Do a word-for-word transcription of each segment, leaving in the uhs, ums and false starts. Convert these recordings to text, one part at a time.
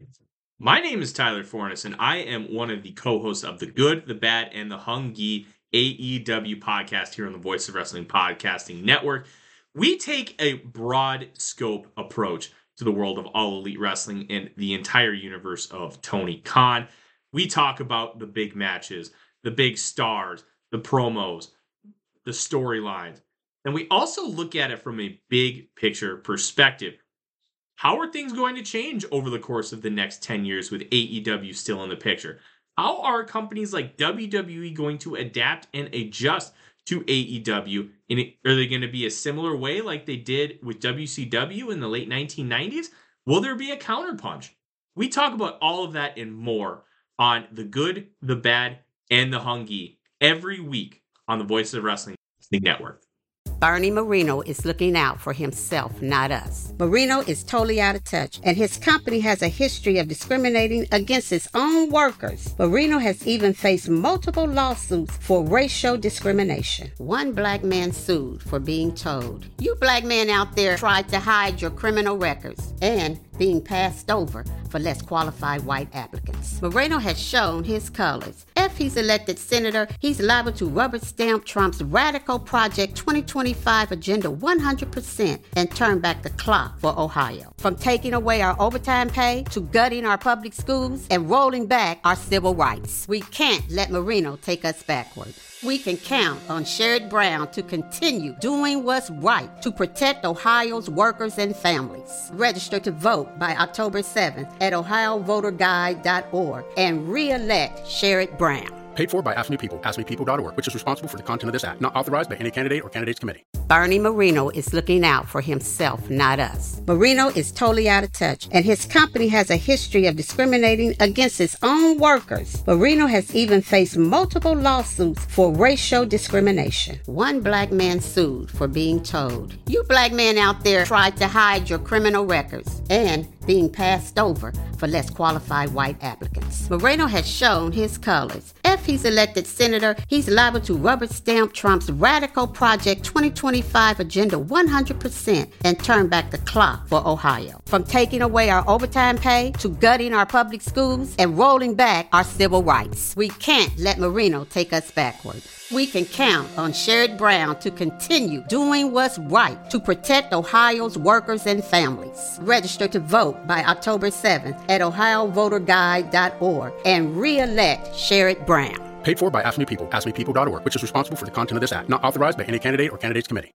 My name is Tyler Fornes, and I am one of the co-hosts of the Good, the Bad, and the Hungy A E W podcast here on the Voice of Wrestling Podcasting Network. We take a broad scope approach to the world of All Elite Wrestling and the entire universe of Tony Khan. We talk about the big matches, the big stars, the promos, the storylines, and we also look at it from a big picture perspective. How are things going to change over the course of the next ten years with A E W still in the picture? How are companies like W W E going to adapt and adjust to A E W? And are they going to be a similar way like they did with W C W in the late nineteen nineties? Will there be a counterpunch? We talk about all of that and more on The Good, the Bad, and the Hungy every week on the Voice of Wrestling Network. Bernie Marino is looking out for himself, not us. Marino is totally out of touch, and his company has a history of discriminating against its own workers. Marino has even faced multiple lawsuits for racial discrimination. One black man sued for being told, "You black men out there tried to hide your criminal records," and being passed over for less qualified white applicants. Moreno has shown his colors. If he's elected senator, he's liable to rubber stamp Trump's radical Project twenty twenty-five agenda one hundred percent and turn back the clock for Ohio. From taking away our overtime pay to gutting our public schools and rolling back our civil rights. We can't let Marino take us backward. We can count on Sherrod Brown to continue doing what's right to protect Ohio's workers and families. Register to vote by October seventh at ohio voter guide dot org and re-elect Sherrod Brown. Paid for by Ask Me People, ask me people dot org, which is responsible for the content of this act. Not authorized by any candidate or candidates committee. Bernie Marino is looking out for himself, not us. Marino is totally out of touch, and his company has a history of discriminating against its own workers. Marino has even faced multiple lawsuits for racial discrimination. One black man sued for being told, "You black men out there tried to hide your criminal records," and being passed over for less qualified white applicants. Moreno has shown his colors. If he's elected senator, he's liable to rubber stamp Trump's radical Project twenty twenty-five agenda one hundred percent and turn back the clock for Ohio. From taking away our overtime pay to gutting our public schools and rolling back our civil rights. We can't let Marino take us backward. We can count on Sherrod Brown to continue doing what's right to protect Ohio's workers and families. Register to vote by October seventh at ohio voter guide dot org and re-elect Sherrod Brown. Paid for by Ask Me People, ask me people dot org, which is responsible for the content of this act. Not authorized by any candidate or candidates committee.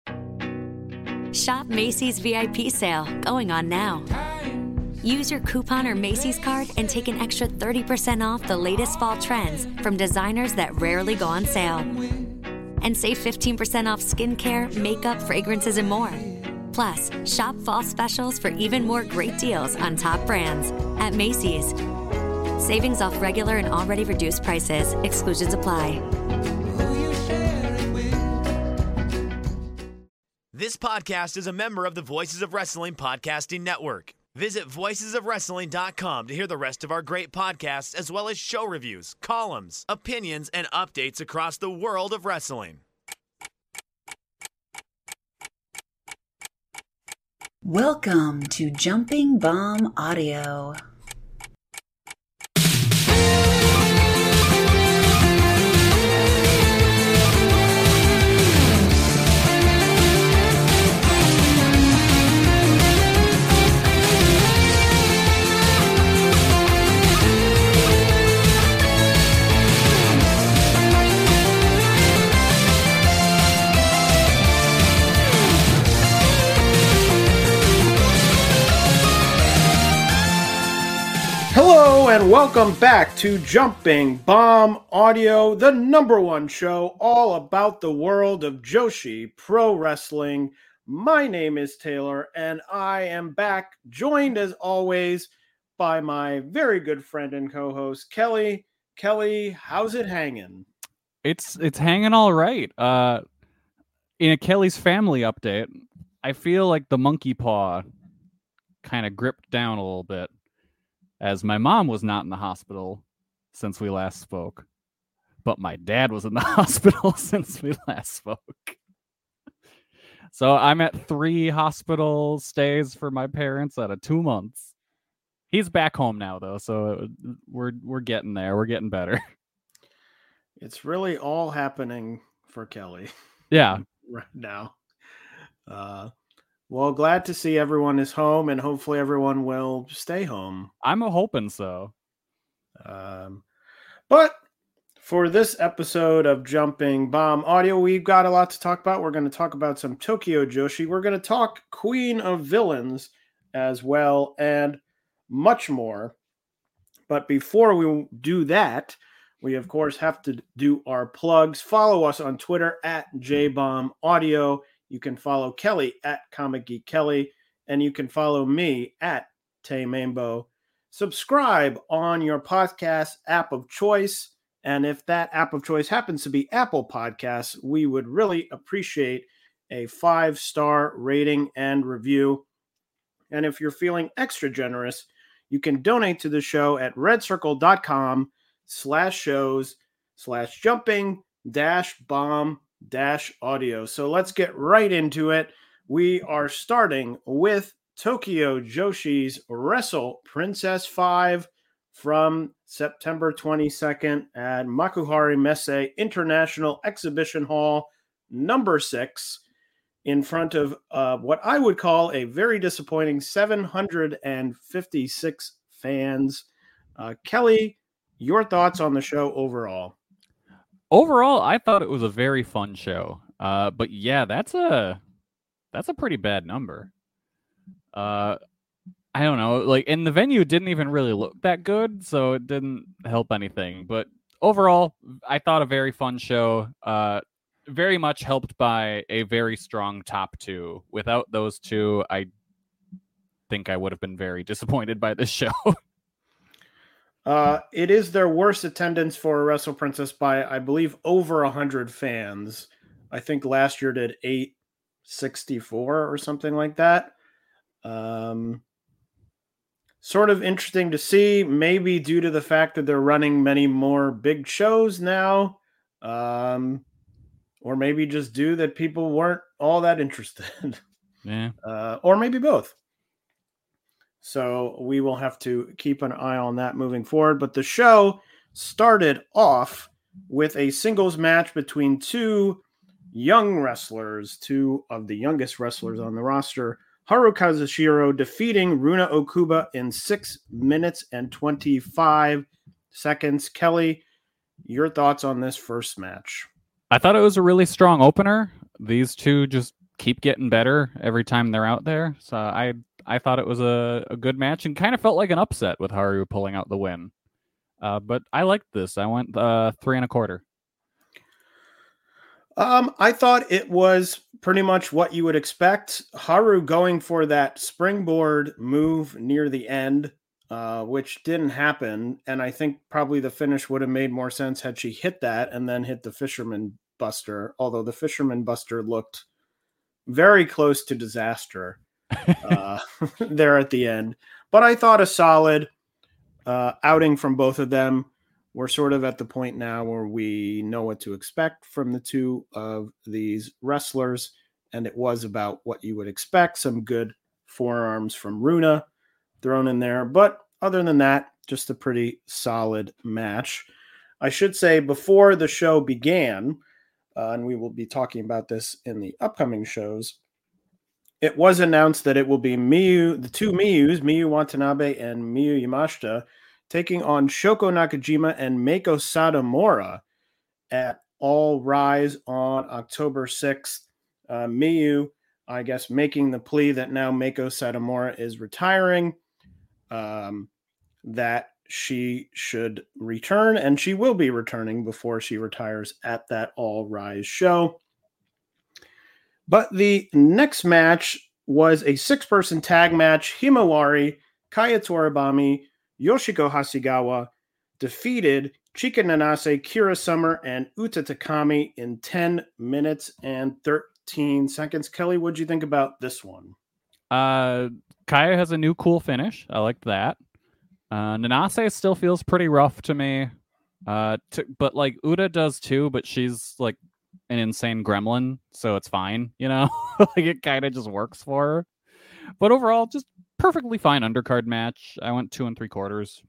Shop Macy's V I P sale, going on now. Use your coupon or Macy's card and take an extra thirty percent off the latest fall trends from designers that rarely go on sale. And save fifteen percent off skincare, makeup, fragrances, and more. Plus, shop fall specials for even more great deals on top brands at Macy's. Savings off regular and already reduced prices. Exclusions apply. This podcast is a member of the Voices of Wrestling Podcasting Network. Visit voices of wrestling dot com to hear the rest of our great podcasts, as well as show reviews, columns, opinions, and updates across the world of wrestling. Welcome to Jumping Bomb Audio. Hello and welcome back to Jumping Bomb Audio, the number one show all about the world of Joshi Pro Wrestling. My name is Taylor and I am back, joined as always by my very good friend and co-host Kelly. Kelly, how's it hanging? It's it's hanging all right. Uh, in a Kelly's family update, I feel like the monkey paw kind of gripped down a little bit, as my mom was not in the hospital since we last spoke, but my dad was in the hospital since we last spoke. So I'm at three hospital stays for my parents out of two months. He's back home now, though, so we're we're getting there. We're getting better. It's really all happening for Kelly. Yeah. Right now. Uh, well, glad to see everyone is home, and hopefully everyone will stay home. I'm hoping so. Um, but for this episode of Jumping Bomb Audio, we've got a lot to talk about. We're going to talk about some Tokyo Joshi. We're going to talk Queen of Villains as well, and much more. But before we do that, we, of course, have to do our plugs. Follow us on Twitter at J Bomb Audio. You can follow Kelly at Comic Geek Kelly, and you can follow me at Tay Mambo. Subscribe on your podcast app of choice, and if that app of choice happens to be Apple Podcasts, we would really appreciate a five-star rating and review. And if you're feeling extra generous, you can donate to the show at redcircle.com slash shows slash jumping dash bomb dash audio. So let's get right into it. We are starting with Tokyo Joshi's Wrestle Princess five from September twenty-second at Makuhari Messe International Exhibition Hall number six in front of uh, what I would call a very disappointing seven hundred fifty-six fans. Uh, Kelly, your thoughts on the show overall? Overall, I thought it was a very fun show. Uh, but yeah, that's a that's a pretty bad number. Uh, I don't know, like, and the venue didn't even really look that good, so it didn't help anything. But overall, I thought a very fun show. Uh, very much helped by a very strong top two. Without those two, I think I would have been very disappointed by this show. Uh, it is their worst attendance for a Wrestle Princess by, I believe, over one hundred fans. I think last year did eight sixty-four or something like that. Um, sort of interesting to see, maybe due to the fact that they're running many more big shows now. Um, or maybe just due that people weren't all that interested. Yeah. Uh, or maybe both. So we will have to keep an eye on that moving forward. But the show started off with a singles match between two young wrestlers, two of the youngest wrestlers on the roster. Haru Kazushiro defeating Runa Okuba in six minutes and twenty-five seconds. Kelly, your thoughts on this first match? I thought it was a really strong opener. These two just keep getting better every time they're out there. So I I thought it was a, a good match and kind of felt like an upset with Haru pulling out the win. Uh, but I liked this. I went uh, three and a quarter. Um, I thought it was pretty much what you would expect. Haru going for that springboard move near the end, uh, which didn't happen. And I think probably the finish would have made more sense had she hit that and then hit the Fisherman Buster, although the Fisherman Buster looked very close to disaster uh, there at the end. But I thought a solid uh, outing from both of them. We're sort of at the point now where we know what to expect from the two of these wrestlers, and it was about what you would expect. Some good forearms from Runa thrown in there, but other than that, just a pretty solid match. I should say before the show began, uh, and we will be talking about this in the upcoming shows, it was announced that it will be Miyu, the two Miyus, Miyu Watanabe and Miyu Yamashita, taking on Shoko Nakajima and Meiko Satomura at All Rise on October sixth. Uh, Miyu, I guess, making the plea that now Meiko Satomura is retiring, um, that she should return, and she will be returning before she retires at that All Rise show. But the next match was a six-person tag match. Himawari, Kaya Toribami, Yoshiko Hasegawa defeated Chika Nanase, Kira Summer, and Uta Takami in ten minutes and thirteen seconds. Kelly, what did you think about this one? Uh, Kaya has a new cool finish. I liked that. Uh, Nanase still feels pretty rough to me. Uh, to, but like Uta does too, but she's like an insane gremlin, so it's fine, you know? Like it kind of just works for her. But overall, just perfectly fine undercard match. I went two and three quarters.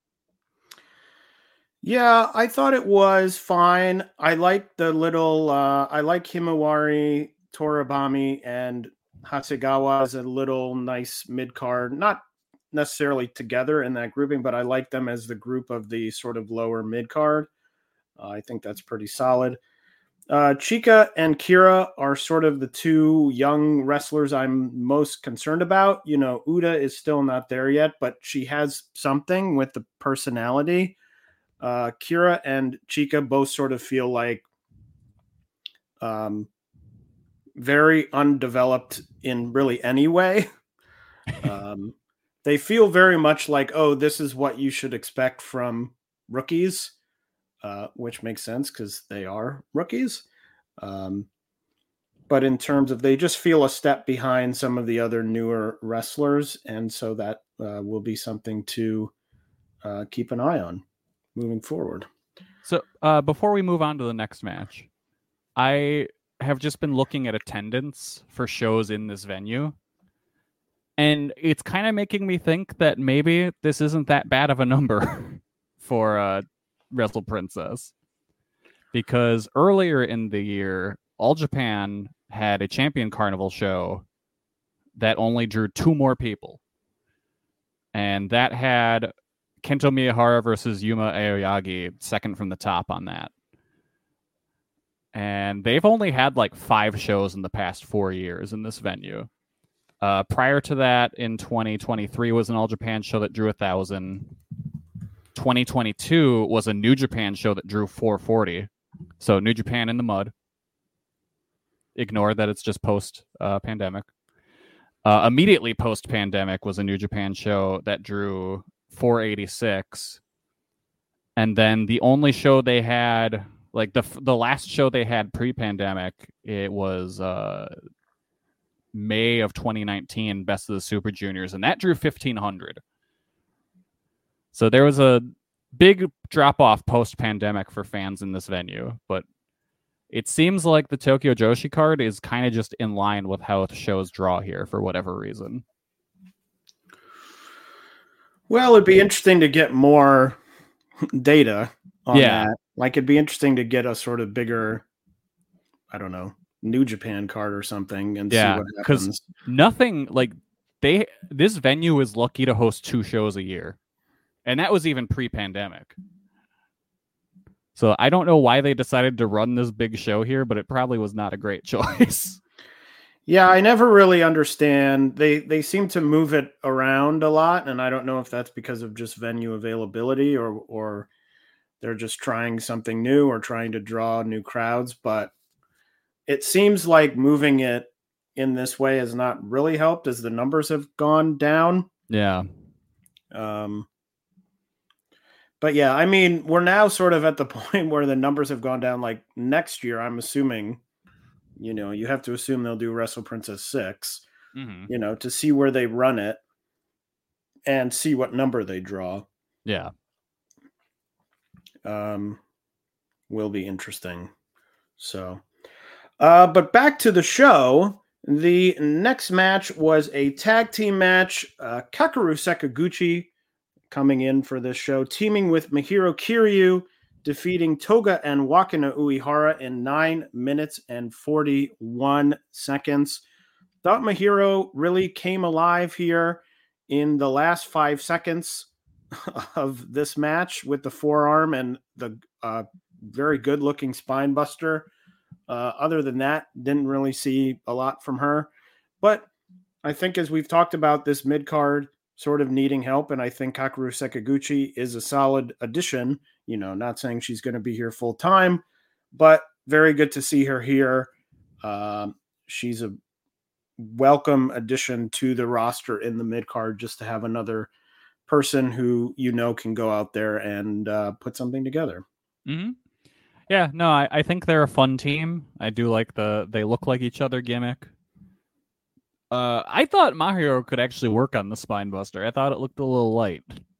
Yeah, I thought it was fine. I like the little, uh, I like Himawari, Toribami, and Hasegawa as a little nice mid card. Not necessarily together in that grouping, but I like them as the group of the sort of lower mid card. Uh, I think that's pretty solid. Uh, Chika and Kira are sort of the two young wrestlers I'm most concerned about. You know, Uda is still not there yet, but she has something with the personality. Uh, Kira and Chika both sort of feel like um, very undeveloped in really any way. um, they feel very much like, oh, this is what you should expect from rookies, uh, which makes sense because they are rookies. Um, but in terms of, they just feel a step behind some of the other newer wrestlers. And so that uh, will be something to uh, keep an eye on moving forward. So uh, before we move on to the next match, I have just been looking at attendance for shows in this venue. And it's kind of making me think that maybe this isn't that bad of a number for uh, Wrestle Princess. Because earlier in the year, All Japan had a Champion Carnival show that only drew two more people. And that had Kento Miyahara versus Yuma Aoyagi second from the top on that. And they've only had like five shows in the past four years in this venue. Uh, prior to that, in twenty twenty-three was an All Japan show that drew one thousand. twenty twenty-two was a New Japan show that drew four forty. So New Japan in the mud. Ignore that it's just post-pandemic. Uh, uh, immediately post-pandemic was a New Japan show that drew four eighty-six. And then the only show they had, like the the last show they had pre-pandemic, it was uh, May of twenty nineteen, Best of the Super Juniors, and that drew fifteen hundred. So there was a big drop-off post-pandemic for fans in this venue, but it seems like the Tokyo Joshi card is kind of just in line with how the shows draw here for whatever reason. Well, it'd be interesting to get more data on Yeah. that. Like, it'd be interesting to get a sort of bigger, I don't know, New Japan card or something and Yeah, see what because happens. nothing like they this venue is lucky to host two shows a year, and that was even pre-pandemic. So I don't know why they decided to run this big show here, but it probably was not a great choice. Yeah, I never really understand. They they seem to move it around a lot, and I don't know if that's because of just venue availability or or they're just trying something new or trying to draw new crowds. But it seems like moving it in this way has not really helped as the numbers have gone down. Yeah. Um, but yeah, I mean, we're now sort of at the point where the numbers have gone down. Like next year, I'm assuming, you know, you have to assume they'll do Wrestle Princess six, Mm-hmm. you know, to see where they run it and see what number they draw. Yeah. Um, will be interesting. So, uh, but back to the show. The next match was a tag team match. Uh, Kakeru Sakaguchi coming in for this show, teaming with Mahiro Kiryu, defeating Toga and Wakana Uehara in nine minutes and forty-one seconds. Thought Mahiro really came alive here in the last five seconds of this match with the forearm and the uh, very good looking spine buster. Uh, other than that, didn't really see a lot from her. But I think as we've talked about this mid card sort of needing help, and I think Kakeru Sakaguchi is a solid addition. You know, not saying she's going to be here full time, but very good to see her here. Um, she's a welcome addition to the roster in the mid card, just to have another person who, you know, can go out there and uh, put something together. Mm-hmm. Yeah, no, I, I think they're a fun team. I do like the they look like each other gimmick. Uh, I thought Mahiro could actually work on the spine buster. I thought it looked a little light.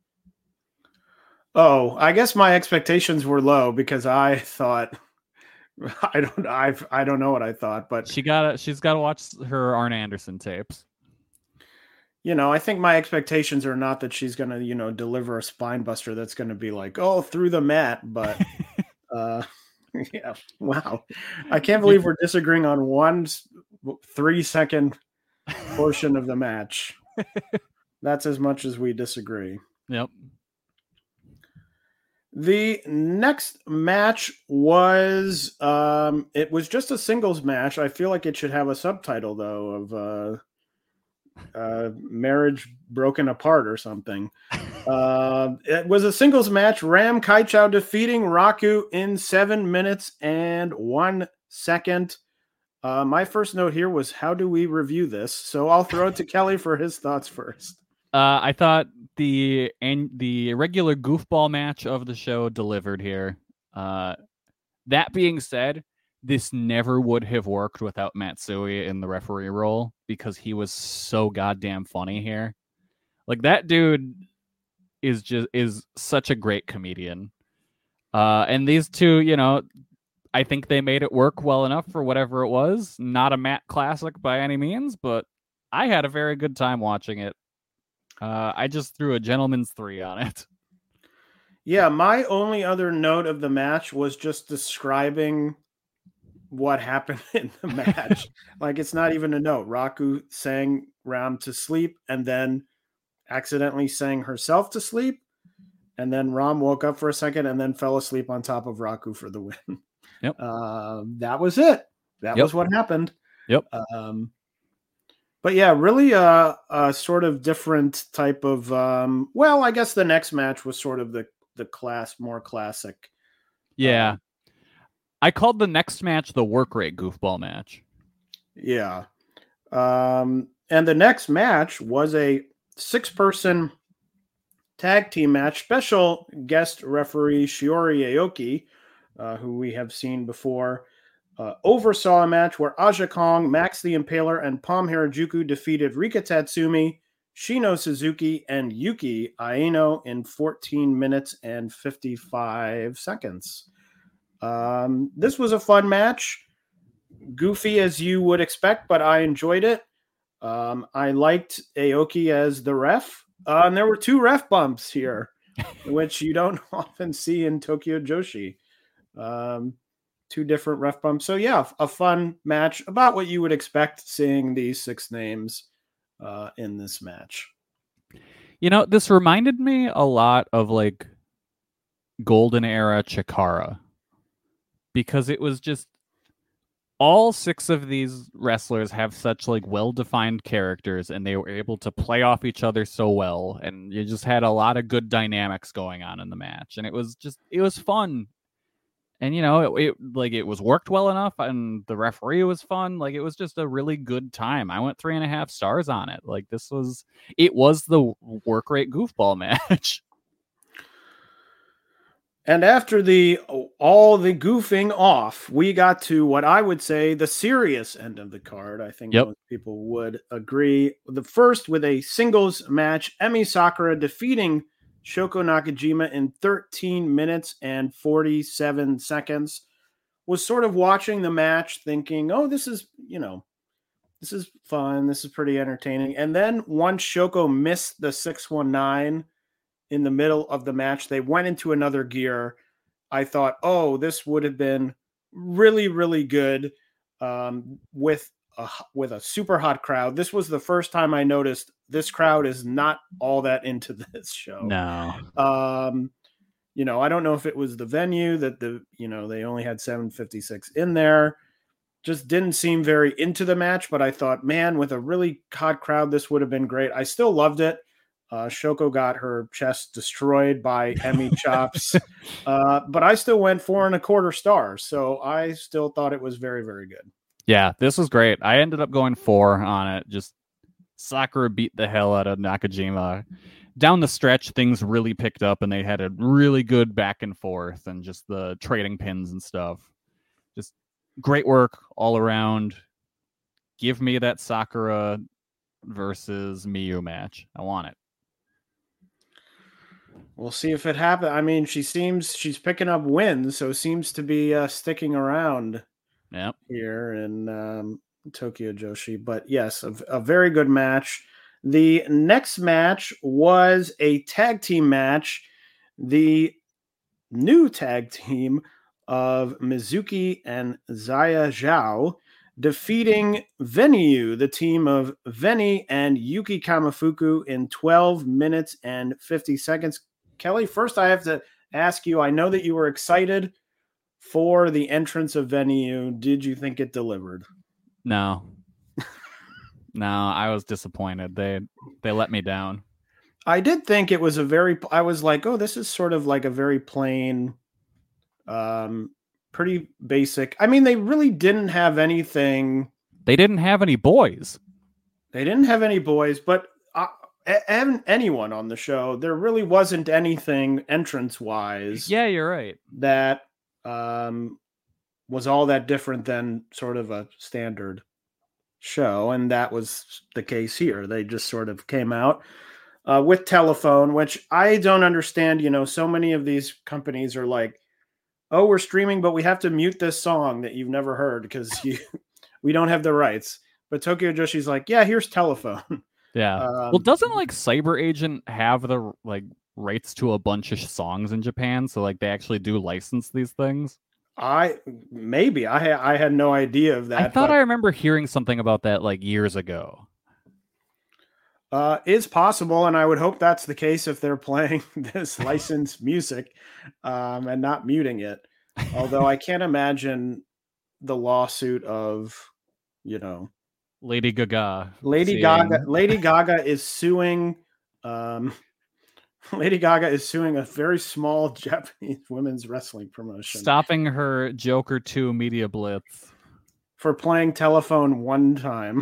Oh, I guess my expectations were low because I thought I don't I've I don't know what I thought, but She got she's got to watch her Arn Anderson tapes. you know, I think my expectations are not that she's going to, you know, deliver a spine buster that's going to be like, oh, through the mat. But, uh, yeah, wow. I can't believe we're disagreeing on one three second portion of the match. That's as much as we disagree. Yep. The next match was, um, it was just a singles match. I feel like it should have a subtitle, though, of uh, uh, Marriage Broken Apart or something. uh, it was a singles match. Ram Kaichou defeating Raku in seven minutes and one second. Uh, my first note here was, how do we review this? So I'll throw it to Kelly for his thoughts first. Uh, I thought the and the regular goofball match of the show delivered here. Uh, that being said, this never would have worked without Matsui in the referee role because he was so goddamn funny here. Like, that dude is just is such a great comedian. Uh, and these two, you know, I think they made it work well enough for whatever it was. Not a Matt classic by any means, but I had a very good time watching it. Uh, I just threw a gentleman's three on it. Yeah, my only other note of the match was just describing what happened in the match. Like, it's not even a note. Raku sang Ram to sleep and then accidentally sang herself to sleep. And then Ram woke up for a second and then fell asleep on top of Raku for the win. Yep. Uh, that was it. That yep. was what happened. Yep. Um, But yeah, really a, a sort of different type of, um, well, I guess the next match was sort of the, the class, more classic. Yeah. Um, I called the next match the work rate goofball match. Yeah. Um, and the next match was a six-person tag team match. Special guest referee Shiori Aoki, uh, who we have seen before, Uh, oversaw a match where Aja Kong, Max the Impaler, and Palm Harajuku defeated Rika Tatsumi, Shino Suzuki, and Yuki Aino in fourteen minutes and fifty-five seconds. Um, this was a fun match. Goofy as you would expect, but I enjoyed it. Um, I liked Aoki as the ref. Uh, and there were two ref bumps here, which you don't often see in Tokyo Joshi. Um, Two different ref bumps. So yeah, a fun match, about what you would expect seeing these six names uh, in this match. You know, this reminded me a lot of like Golden Era Chikara, because it was just all six of these wrestlers have such like well-defined characters, and they were able to play off each other so well, and you just had a lot of good dynamics going on in the match, and it was just it was fun. And, you know, it, it like it was worked well enough, and the referee was fun. Like, it was just a really good time. I went three and a half stars on it. Like, this was, it was the work rate goofball match. And after the all the goofing off, we got to what I would say the serious end of the card. I think yep. most people would agree. The first with a singles match, Emi Sakura defeating Shoko Nakajima in thirteen minutes and forty-seven seconds. Was sort of watching the match thinking, oh, this is, you know, this is fun. This is pretty entertaining. And then once Shoko missed the six one nine in the middle of the match, they went into another gear. I thought, oh, this would have been really, really good um, with a, with a super hot crowd. This was the first time I noticed this crowd is not all that into this show. No. Um, you know, I don't know if it was the venue that the, you know, they only had seven fifty-six in there. Just didn't seem very into the match, but I thought, man, with a really hot crowd, this would have been great. I still loved it. Uh, Shoko got her chest destroyed by Emi chops, uh, but I still went four and a quarter stars. So I still thought it was very, very good. Yeah, this was great. I ended up going four on it. Just Sakura beat the hell out of Nakajima. Down the stretch, things really picked up, and they had a really good back and forth, and just the trading pins and stuff. Just great work all around. Give me that Sakura versus Miyu match. I want it. We'll see if it happens. I mean, she seems she's picking up wins, so seems to be uh, sticking around yep. here in um, Tokyo Joshi. But yes, a, a very good match. The next match was a tag team match. The new tag team of Mizuki and Zaya Zhao defeating Venyu, the team of Veni and Yuki Kamifuku, in twelve minutes and fifty seconds. Kelly, first I have to ask you, I know that you were excited for the entrance of Venyu. Did you think it delivered? No. No, I was disappointed. They they let me down. I did think it was a very, I was like, oh, this is sort of like a very plain, um, pretty basic. I mean, they really didn't have anything. They didn't have any boys. They didn't have any boys, but uh, a- anyone on the show, there really wasn't anything entrance-wise. Yeah, you're right. That um, was all that different than sort of a standard show, and that was the case here. They just sort of came out uh, with telephone, which I don't understand. You know, so many of these companies are like, oh, we're streaming, but we have to mute this song that you've never heard because you, we don't have the rights. But Tokyo Joshi's like, yeah, here's telephone. Yeah. Um, well, doesn't like Cyber Agent have the like rights to a bunch of songs in Japan? So like they actually do license these things? I maybe I ha- I had no idea of that. I thought but, I remember hearing something about that like years ago. Uh, is possible, and I would hope that's the case if they're playing this licensed music um, and not muting it. Although I can't imagine the lawsuit of, you know, Lady Gaga. Lady seeing... Gaga. Lady Gaga is suing. Um, Lady Gaga is suing a very small Japanese women's wrestling promotion, stopping her Joker two Media Blitz for playing telephone one time.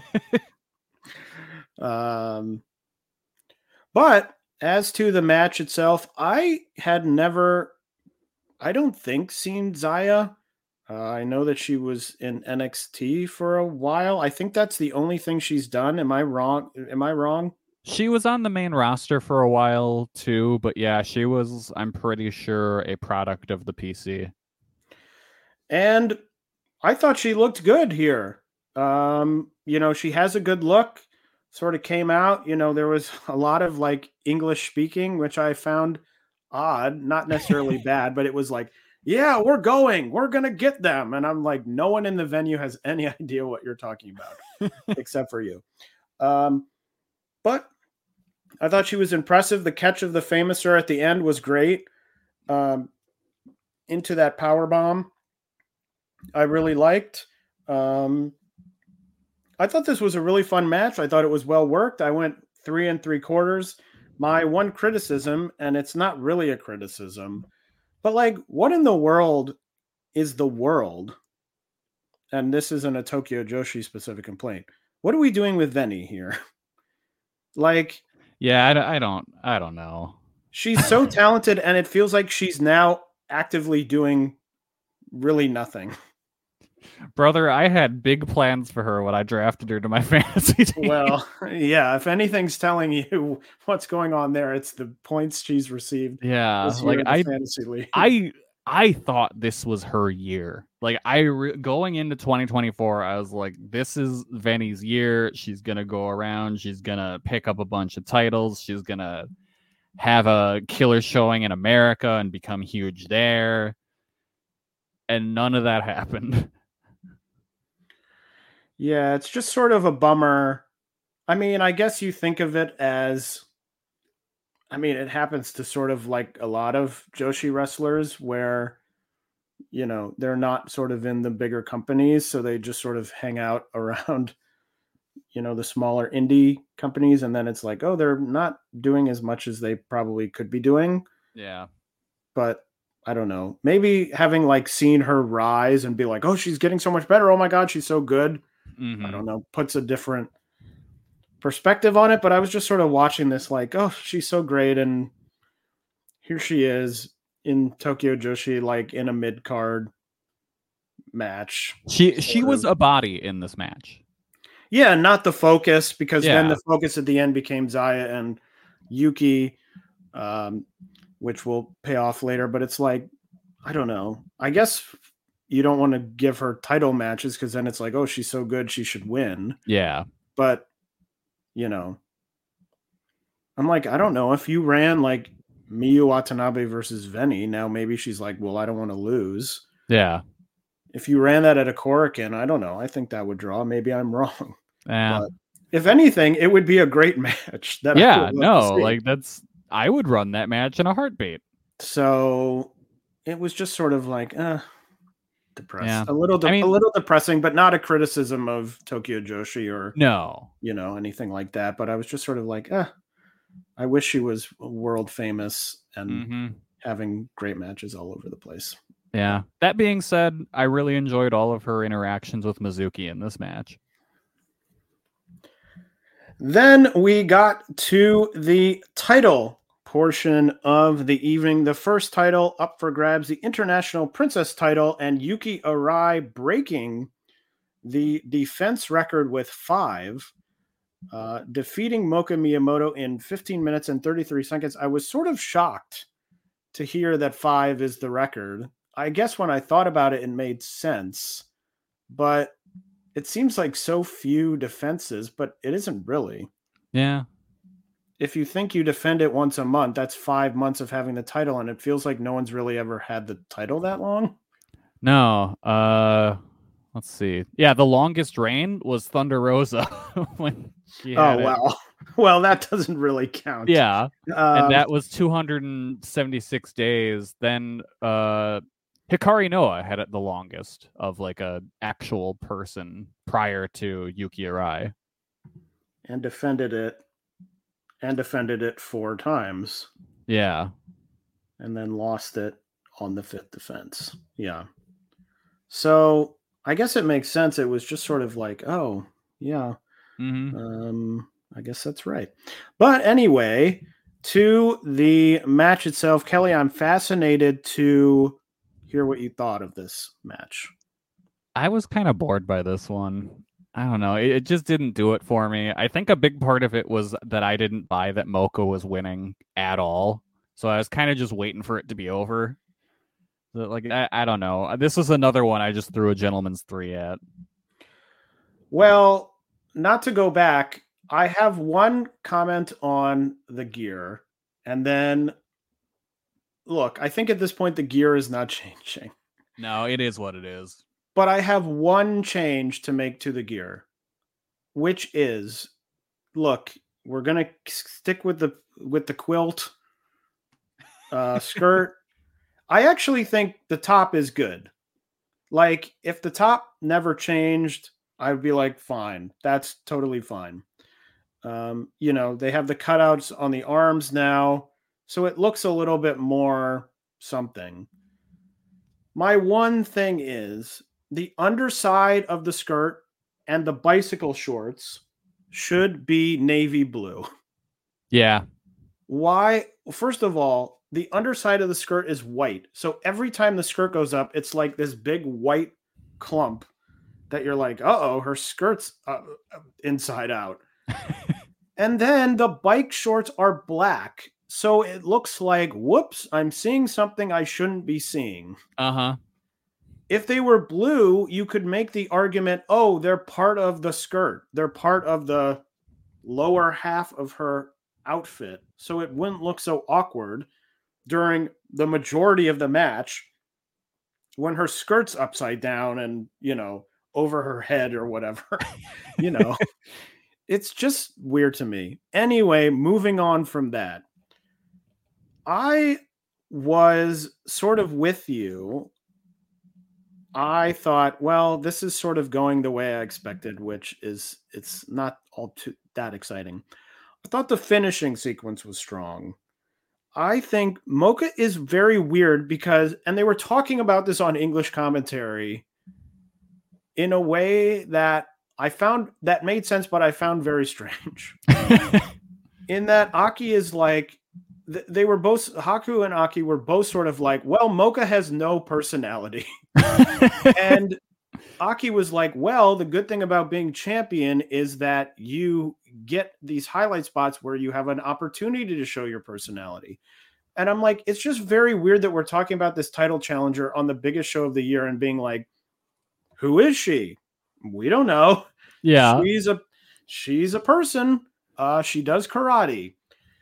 Um, but as to the match itself, I had never, I don't think, seen Zaya. Uh, I know that she was in N X T for a while. I think that's the only thing she's done. Am I wrong? Am I wrong? She was on the main roster for a while too, but yeah, she was, I'm pretty sure, a product of the P C. And I thought she looked good here. Um, you know, she has a good look. Sort of came out, you know, there was a lot of like English speaking, which I found odd, not necessarily bad, but it was like, yeah, we're going, we're going to get them. And I'm like, no one in the venue has any idea what you're talking about except for you. Um, but I thought she was impressive. The catch of the Famouser at the end was great. Um, into that power bomb, I really liked. Um, I thought this was a really fun match. I thought it was well worked. I went three and three quarters. My one criticism, and it's not really a criticism, but like, what in the world is the world? And this isn't a Tokyo Joshi specific complaint. What are we doing with Veni here? Like, yeah, I, I don't, I don't know. She's so talented, and it feels like she's now actively doing really nothing. Brother, I had big plans for her when I drafted her to my fantasy team. Well, yeah, if anything's telling you what's going on there, it's the points she's received. Yeah, like I, fantasy league. I, I thought this was her year. Like I, re- going into twenty twenty-four, I was like, this is Veni's year. She's gonna go around. She's gonna pick up a bunch of titles. She's gonna have a killer showing in America and become huge there. And none of that happened. Yeah, it's just sort of a bummer. I mean, I guess you think of it as, I mean, it happens to sort of like a lot of Joshi wrestlers where, you know, they're not sort of in the bigger companies, so they just sort of hang out around, you know, the smaller indie companies, and then it's like, oh, they're not doing as much as they probably could be doing. Yeah. But I don't know. Maybe having like seen her rise and be like, oh, she's getting so much better. Oh my God, she's so good. Mm-hmm. I don't know, puts a different perspective on it. But I was just sort of watching this like, oh, she's so great. And here she is in Tokyo Joshi, like in a mid-card match. She she of. was a body in this match. Yeah, not the focus, because Yeah. then the focus at the end became Zaya and Yuki, um, which will pay off later. But it's like, I don't know. I guess you don't want to give her title matches because then it's like, oh, she's so good, she should win. Yeah. But, you know, I'm like, I don't know if you ran like Miyu Watanabe versus Veni. Now maybe she's like, well, I don't want to lose. Yeah. If you ran that at a Korakuen, I don't know. I think that would draw. Maybe I'm wrong. Yeah. But if anything, it would be a great match. That yeah. No, like that's. I would run that match in a heartbeat. So it was just sort of like, uh, depressed. Yeah. A little, de- I mean, a little depressing, but not a criticism of Tokyo Joshi or no, you know, anything like that. But I was just sort of like, uh, I wish she was world famous and mm-hmm. having great matches all over the place. Yeah. That being said, I really enjoyed all of her interactions with Mizuki in this match. Then we got to the title portion of the evening. The first title up for grabs, the International Princess title, and Yuki Arai breaking the defense record with five, uh, defeating Moka Miyamoto in fifteen minutes and thirty-three seconds. I was sort of shocked to hear that five is the record. I guess when I thought about it, it made sense, but it seems like so few defenses, but it isn't really. Yeah. If you think you defend it once a month, that's five months of having the title, and it feels like no one's really ever had the title that long. No. Uh, let's see. Yeah, the longest reign was Thunder Rosa. when she oh, had it. well. Well, that doesn't really count. Yeah. Um, and that was two hundred seventy-six days. Then uh, Hikari Noa had it the longest of like a actual person prior to Yuki Arai. And defended it. And defended it four times. Yeah. And then lost it on the fifth defense. Yeah. So I guess it makes sense. It was just sort of like, oh, yeah. Mm-hmm. Um, I guess that's right. But anyway, to the match itself, Kelly, I'm fascinated to hear what you thought of this match. I was kind of bored by this one. I don't know. It, it just didn't do it for me. I think a big part of it was that I didn't buy that Moka was winning at all. So I was kind of just waiting for it to be over. So, like, I, I don't know. This was another one I just threw a gentleman's three at. Well, not to go back, I have one comment on the gear. And then, look, I think at this point the gear is not changing. No, it is what it is. But I have one change to make to the gear, which is, look, we're gonna stick with the with the quilt uh, skirt. I actually think the top is good. Like, if the top never changed, I'd be like, fine, that's totally fine. Um, you know, they have the cutouts on the arms now, so it looks a little bit more something. My one thing is, the underside of the skirt and the bicycle shorts should be navy blue. Yeah. Why? First of all, the underside of the skirt is white. So every time the skirt goes up, it's like this big white clump that you're like, uh-oh, her skirt's uh, inside out. And then the bike shorts are black. So it looks like, whoops, I'm seeing something I shouldn't be seeing. Uh-huh. If they were blue, you could make the argument, oh, they're part of the skirt. They're part of the lower half of her outfit. So it wouldn't look so awkward during the majority of the match when her skirt's upside down and, you know, over her head or whatever. you know, it's just weird to me. Anyway, moving on from that. I was sort of with you. I thought, well, this is sort of going the way I expected, which is it's not all too that exciting. I thought the finishing sequence was strong. I think Moka is very weird because, and they were talking about this on English commentary in a way that I found that made sense, but I found very strange. In that Aki is like, they were both, Haku and Aki were both sort of like, well, Moka has no personality. And Aki was like, well, the good thing about being champion is that you get these highlight spots where you have an opportunity to show your personality. And I'm like, it's just very weird that we're talking about this title challenger on the biggest show of the year and being like, who is she? We don't know. Yeah. She's a, she's a person. Uh, she does karate.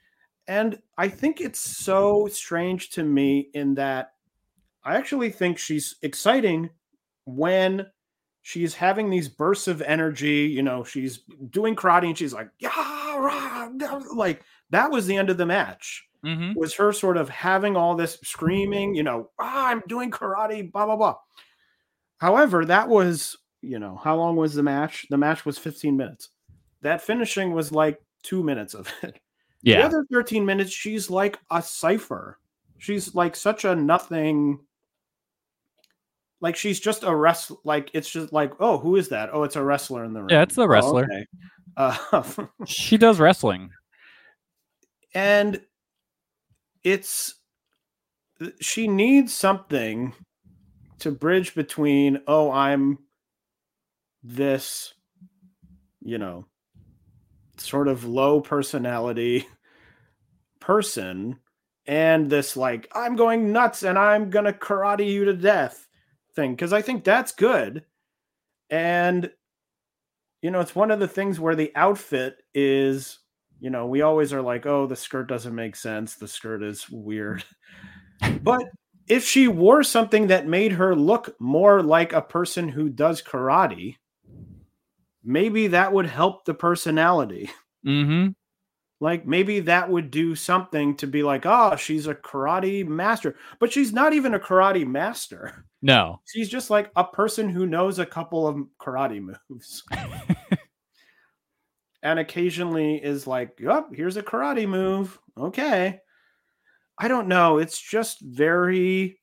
And I think it's so strange to me in that I actually think she's exciting when she's having these bursts of energy. You know, she's doing karate and she's like, yeah, rah, like that was the end of the match. Mm-hmm. Was her sort of having all this screaming, you know, ah, I'm doing karate, blah, blah, blah. However, that was, you know, how long was the match? The match was fifteen minutes. That finishing was like two minutes of it. Yeah. The other thirteen minutes, she's like a cipher. She's like such a nothing. Like she's just a wrestler. Like it's just like, oh, who is that? Oh, it's a wrestler in the ring. Yeah, it's a wrestler. Oh, okay. uh, she does wrestling. And it's, she needs something to bridge between, oh, I'm this, you know, sort of low personality person and this like, I'm going nuts and I'm going to karate you to death thing. Cause I think that's good. And, you know, it's one of the things where the outfit is, you know, we always are like, oh, the skirt doesn't make sense. The skirt is weird. But if she wore something that made her look more like a person who does karate, maybe that would help the personality. Mm-hmm. Like maybe that would do something to be like, oh, she's a karate master. But she's not even a karate master. No. She's just like a person who knows a couple of karate moves. And occasionally is like, yep, here's a karate move. Okay. I don't know. It's just very,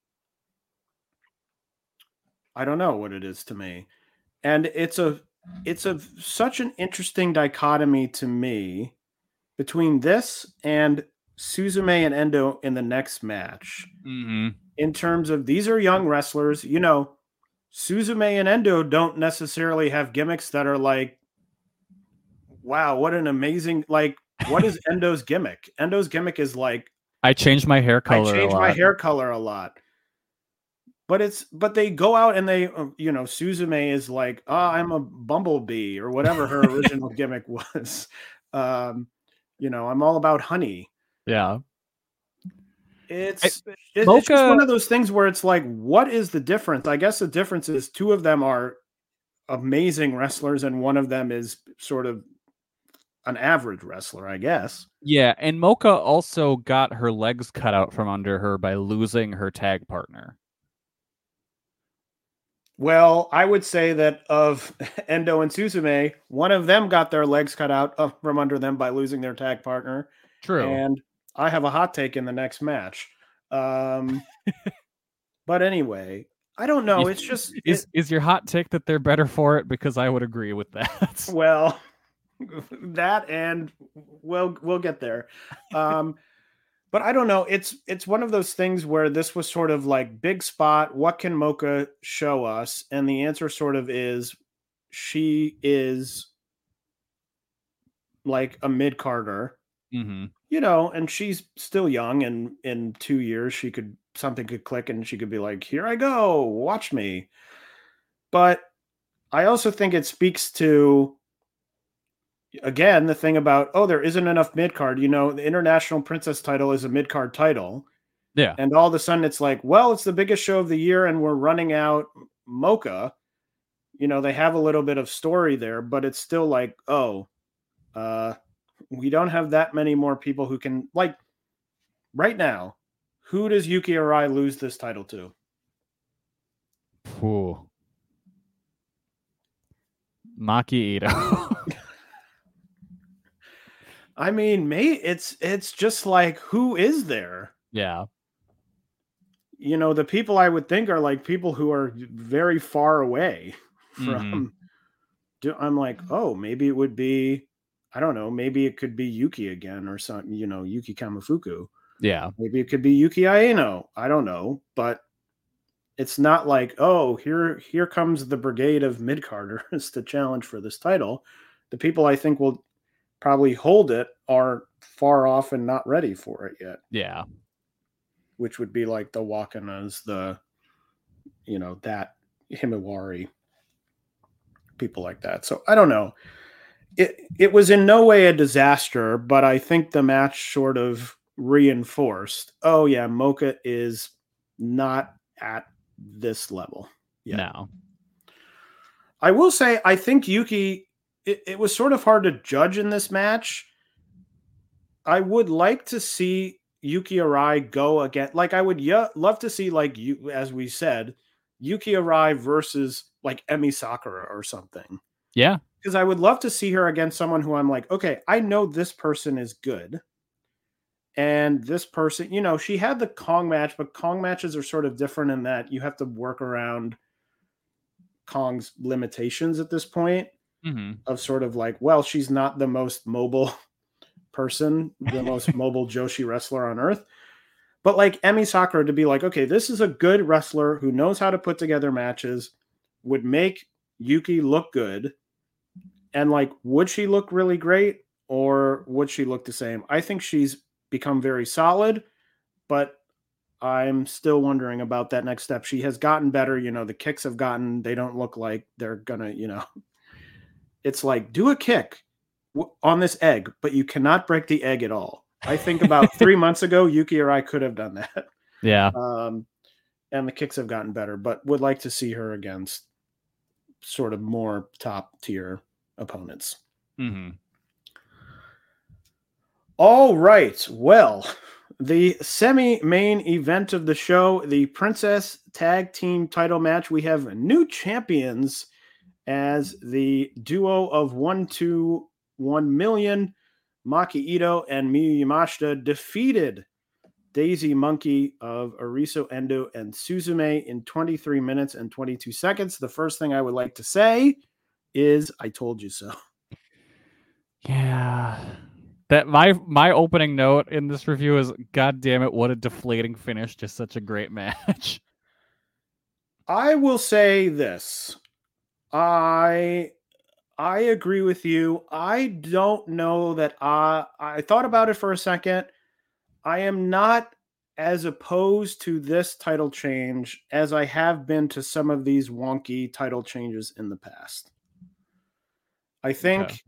I don't know what it is to me. And it's a, it's a such an interesting dichotomy to me between this and Suzume and Endo in the next match. Mm-hmm. In terms of, these are young wrestlers, you know, Suzume and Endo don't necessarily have gimmicks that are like, wow, what an amazing, like, what is Endo's gimmick? Endo's gimmick is like, I changed my hair color. I changed a lot. my hair color a lot. But it's, but they go out and they, you know, Suzume is like, oh, I'm a bumblebee or whatever her original gimmick was. Um, you know, I'm all about honey. Yeah. It's, I, it, Mocha, it's just one of those things where it's like, what is the difference? I guess the difference is two of them are amazing wrestlers and one of them is sort of an average wrestler, I guess. Yeah, and Mocha also got her legs cut out from under her by losing her tag partner. Well, I would say that of Endo and Suzume, one of them got their legs cut out from under them by losing their tag partner. True. And I have a hot take in the next match. Um, but anyway, I don't know. It's just... Is, it, is your hot take that they're better for it? Because I would agree with that. Well... that and we'll we'll get there. Um, but I don't know. It's it's one of those things where this was sort of like big spot. What can Mocha show us? And the answer sort of is she is like a mid-carder. Mm-hmm. You know, and she's still young, and in two years she could something could click and she could be like, here I go, watch me. But I also think it speaks to, again, the thing about, oh, there isn't enough mid-card. You know, the International Princess title is a mid-card title. Yeah. And all of a sudden it's like, well, it's the biggest show of the year and we're running out Mocha. You know, they have a little bit of story there, but it's still like, oh, uh, we don't have that many more people who can, like, right now, who does Yuki Arai lose this title to? Ooh. Maki Ito. I mean, mate, it's it's just like, who is there? Yeah. You know, the people I would think are like people who are very far away from. Mm-hmm. I'm like, oh, maybe it would be, I don't know, maybe it could be Yuki again or something, you know, Yuki Kamifuku. Yeah. Maybe it could be Yuki Aino. I don't know. But it's not like, oh, here, here comes the brigade of mid-carders to challenge for this title. The people I think will probably hold it are far off and not ready for it yet. Yeah. Which would be like the Wakanas, the, you know, that Himawari, people like that. So I don't know. It it was in no way a disaster, but I think the match sort of reinforced, oh yeah, Mocha is not at this level yet. No. I will say, I think Yuki, it, it was sort of hard to judge in this match. I would like to see Yuki Arai go again. Like, I would yeah, love to see, like, you, as we said, Yuki Arai versus, like, Emi Sakura or something. Yeah. Because I would love to see her against someone who I'm like, okay, I know this person is good. And this person, you know, she had the Kong match, but Kong matches are sort of different in that you have to work around Kong's limitations at this point mm-hmm. of sort of like, well, she's not the most mobile person, the most mobile Joshi wrestler on earth. But like Emi Sakura to be like, okay, this is a good wrestler who knows how to put together matches, would make Yuki look good. And like, would she look really great or would she look the same? I think she's become very solid, but I'm still wondering about that next step. She has gotten better. You know, the kicks have gotten, they don't look like they're gonna, you know, it's like, do a kick on this egg, but you cannot break the egg at all. I think about three months ago, Yuki or I could have done that. Yeah. Um, and the kicks have gotten better, but would like to see her against sort of more top tier opponents. Mm-hmm. All right. Well, the semi-main event of the show, the Princess Tag Team title match, we have new champions as the duo of one two one million. Maki Ito and Miyu Yamashita defeated Daisy Monkey of Arisu Endo and Suzume in twenty-three minutes and twenty-two seconds. The first thing I would like to say is I told you so. Yeah. That my my opening note in this review is, God damn it, what a deflating finish to such a great match. I will say this. I I agree with you. I don't know that I I thought about it for a second. I am not as opposed to this title change as I have been to some of these wonky title changes in the past. I think okay.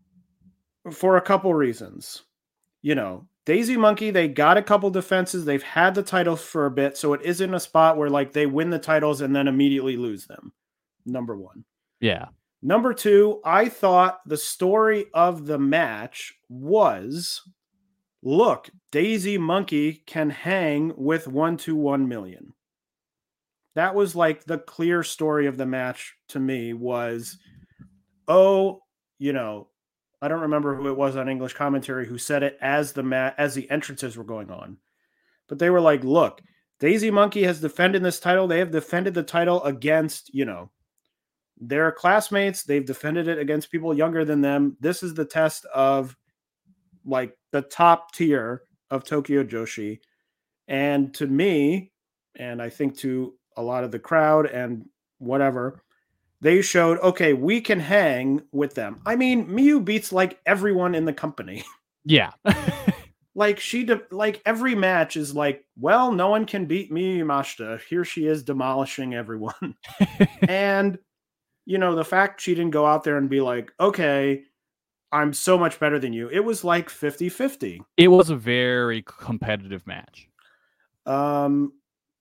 For a couple reasons. You know, Daisy Monkey, they got a couple defenses. They've had the titles for a bit, so it isn't a spot where like they win the titles and then immediately lose them. Number one. Yeah. Number two, I thought the story of the match was, look, Daisy Monkey can hang with one two one million. That was like the clear story of the match to me was, oh, you know, I don't remember who it was on English commentary who said it as the mat as the entrances were going on. But they were like, look, Daisy Monkey has defended this title. They have defended the title against, you know, their classmates. They've defended it against people younger than them. This is the test of like the top tier of Tokyo Joshi. And to me, and I think to a lot of the crowd and whatever, they showed, okay, we can hang with them. I mean, Miyu beats like everyone in the company. Yeah. Like she, de- like every match is like, well, no one can beat Miyu Yamashita. Here she is demolishing everyone. And, you know, the fact she didn't go out there and be like, okay, I'm so much better than you. It was like fifty-fifty. It was a very competitive match. Um,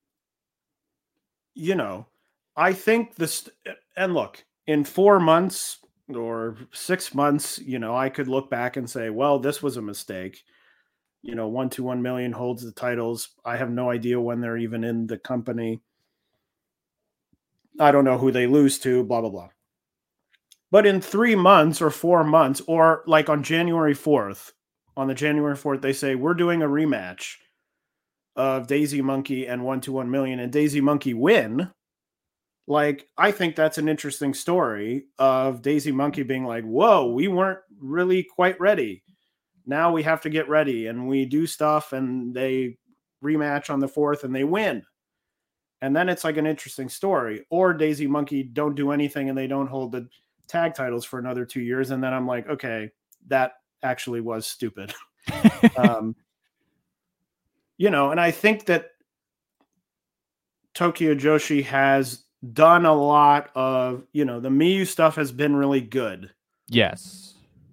you know, I think this, and look, in four months or six months, you know, I could look back and say, well, this was a mistake. You know, one two one million holds the titles. I have no idea when they're even in the company. I don't know who they lose to, blah, blah, blah. But in three months or four months, or like on January fourth, on the January fourth, they say, we're doing a rematch of Daisy Monkey and one two one million, and Daisy Monkey win. Like, I think that's an interesting story of Daisy Monkey being like, whoa, we weren't really quite ready. Now we have to get ready, and we do stuff, and they rematch on the fourth, and they win. And then it's like an interesting story. Or Daisy Monkey don't do anything, and they don't hold the tag titles for another two years. And then I'm like, okay, that actually was stupid. um, you know, and I think that Tokyo Joshi has done a lot of, you know, the Miyu stuff has been really good. Yes.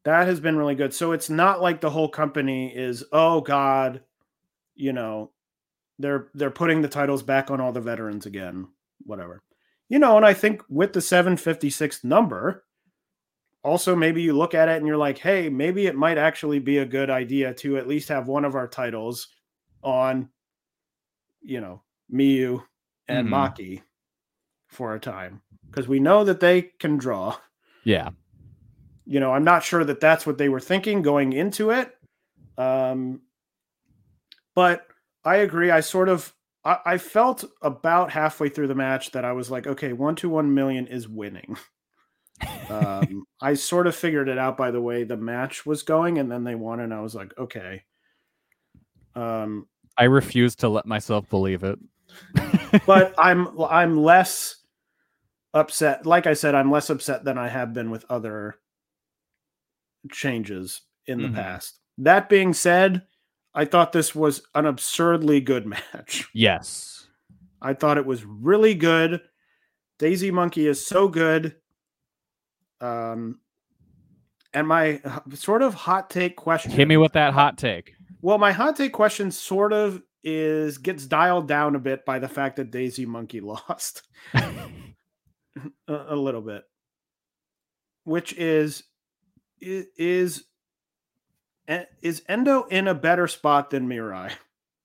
That has been really good. So it's not like the whole company is, oh God, you know, they're they're putting the titles back on all the veterans again, whatever. You know, and I think with the seven fifty-six number, also maybe you look at it and you're like, hey, maybe it might actually be a good idea to at least have one of our titles on, you know, Miyu and Mhm. Maki for a time. Because we know that they can draw. Yeah. You know, I'm not sure that that's what they were thinking going into it. Um, but I agree. I sort of, I, I felt about halfway through the match that I was like, okay, one to one million is winning. um, I sort of figured it out by the way the match was going, and then they won, and I was like, okay. Um, I refuse to let myself believe it. but I'm I'm less upset. Like I said, I'm less upset than I have been with other changes in the Mhm. past. That being said, I thought this was an absurdly good match. Yes. I thought it was really good. Daisy Monkey is so good. Um, and my uh, sort of hot take question. Hit me with that hot take. Well, my hot take question sort of is gets dialed down a bit by the fact that Daisy Monkey lost a, a little bit, which is is is Endo in a better spot than Mirai?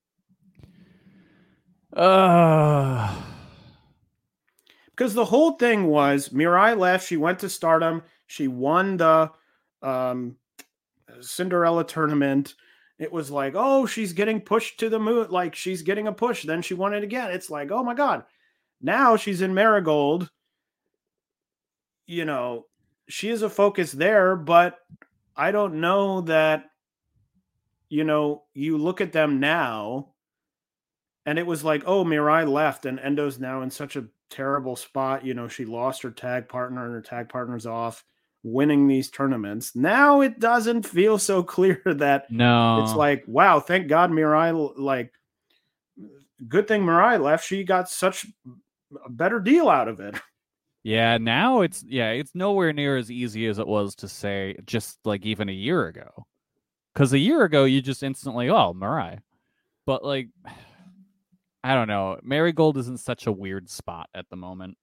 Uh, because the whole thing was Mirai left. She went to Stardom. She won the um, Cinderella tournament. It was like, oh, she's getting pushed to the moon. Like she's getting a push. Then she won it again. It's like, oh my God. Now she's in Marigold. You know, she is a focus there, but I don't know that, you know, you look at them now and it was like, oh, Mirai left and Endo's now in such a terrible spot. You know, she lost her tag partner and her tag partner's off winning these tournaments. Now it doesn't feel so clear that no, it's like, wow, thank God Mirai, like, good thing Mirai left. She got such a better deal out of it. Yeah, now it's yeah, it's nowhere near as easy as it was to say just like even a year ago. Because a year ago you just instantly, oh, Mirai. But like, I don't know. Marigold is in such a weird spot at the moment.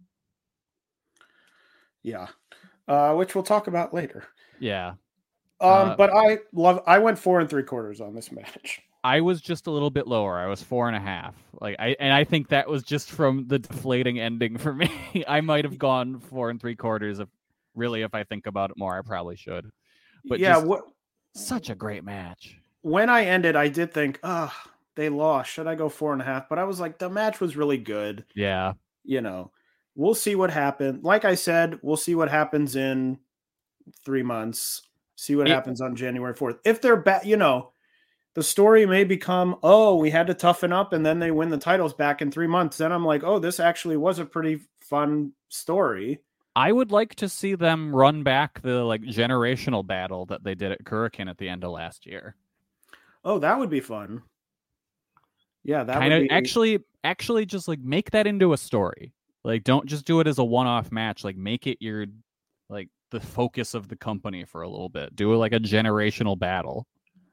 Yeah, uh, which we'll talk about later. Yeah, um, uh, but I love. I went four and three quarters on this match. I was just a little bit lower. I was four and a half. Like I and I think that was just from the deflating ending for me. I might have gone four and three quarters. If really, if I think about it more, I probably should. But yeah, just what? Such a great match. When I ended, I did think, ah, oh, they lost. Should I go four and a half? But I was like, the match was really good. Yeah. You know, we'll see what happens. Like I said, we'll see what happens in three months. See what it, happens on January fourth. If they're bad, you know, the story may become, oh, we had to toughen up and then they win the titles back in three months. Then I'm like, oh, this actually was a pretty fun story. I would like to see them run back the like generational battle that they did at Kurikan at the end of last year. Oh, that would be fun. Yeah, that kind would of be... actually actually just like make that into a story. Like don't just do it as a one-off match. Like make it your like the focus of the company for a little bit. Do it like a generational battle.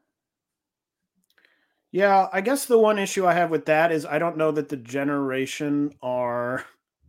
Yeah, I guess the one issue I have with that is I don't know that the generation are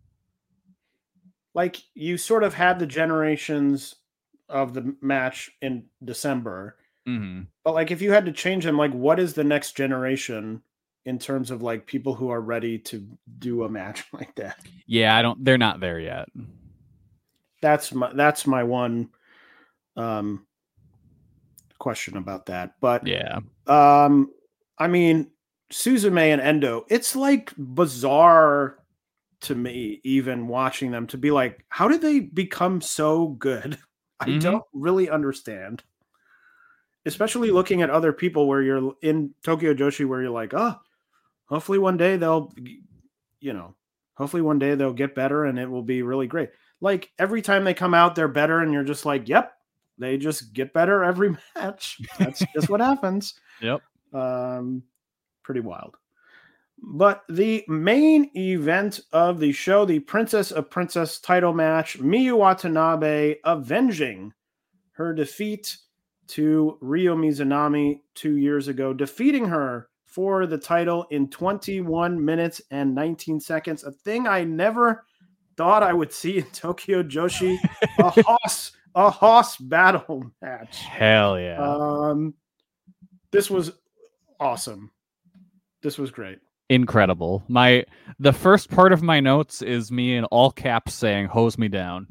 like you sort of had the generations of the match in December. Mm-hmm. But like if you had to change them, like what is the next generation in terms of like people who are ready to do a match like that? Yeah, I don't they're not there yet. That's my that's my one um question about that. But yeah. Um I mean, Suzume and Endo, it's like bizarre to me, even watching them, to be like, how did they become so good? I mm-hmm. don't really understand. Especially looking at other people where you're in Tokyo Joshi, where you're like, oh, hopefully one day they'll, you know, hopefully one day they'll get better and it will be really great. Like every time they come out, they're better. And you're just like, yep, they just get better every match. That's just what happens. Yep. Um, pretty wild. But the main event of the show, the Princess of Princess title match, Miyu Watanabe avenging her defeat to Ryo Mizunami two years ago, defeating her for the title in twenty-one minutes and nineteen seconds. A thing I never thought I would see in Tokyo Joshi. a Hoss, a Hoss battle match. Hell yeah. Um, this was awesome. This was great. Incredible. My the first part of my notes is me in all caps saying hose me down.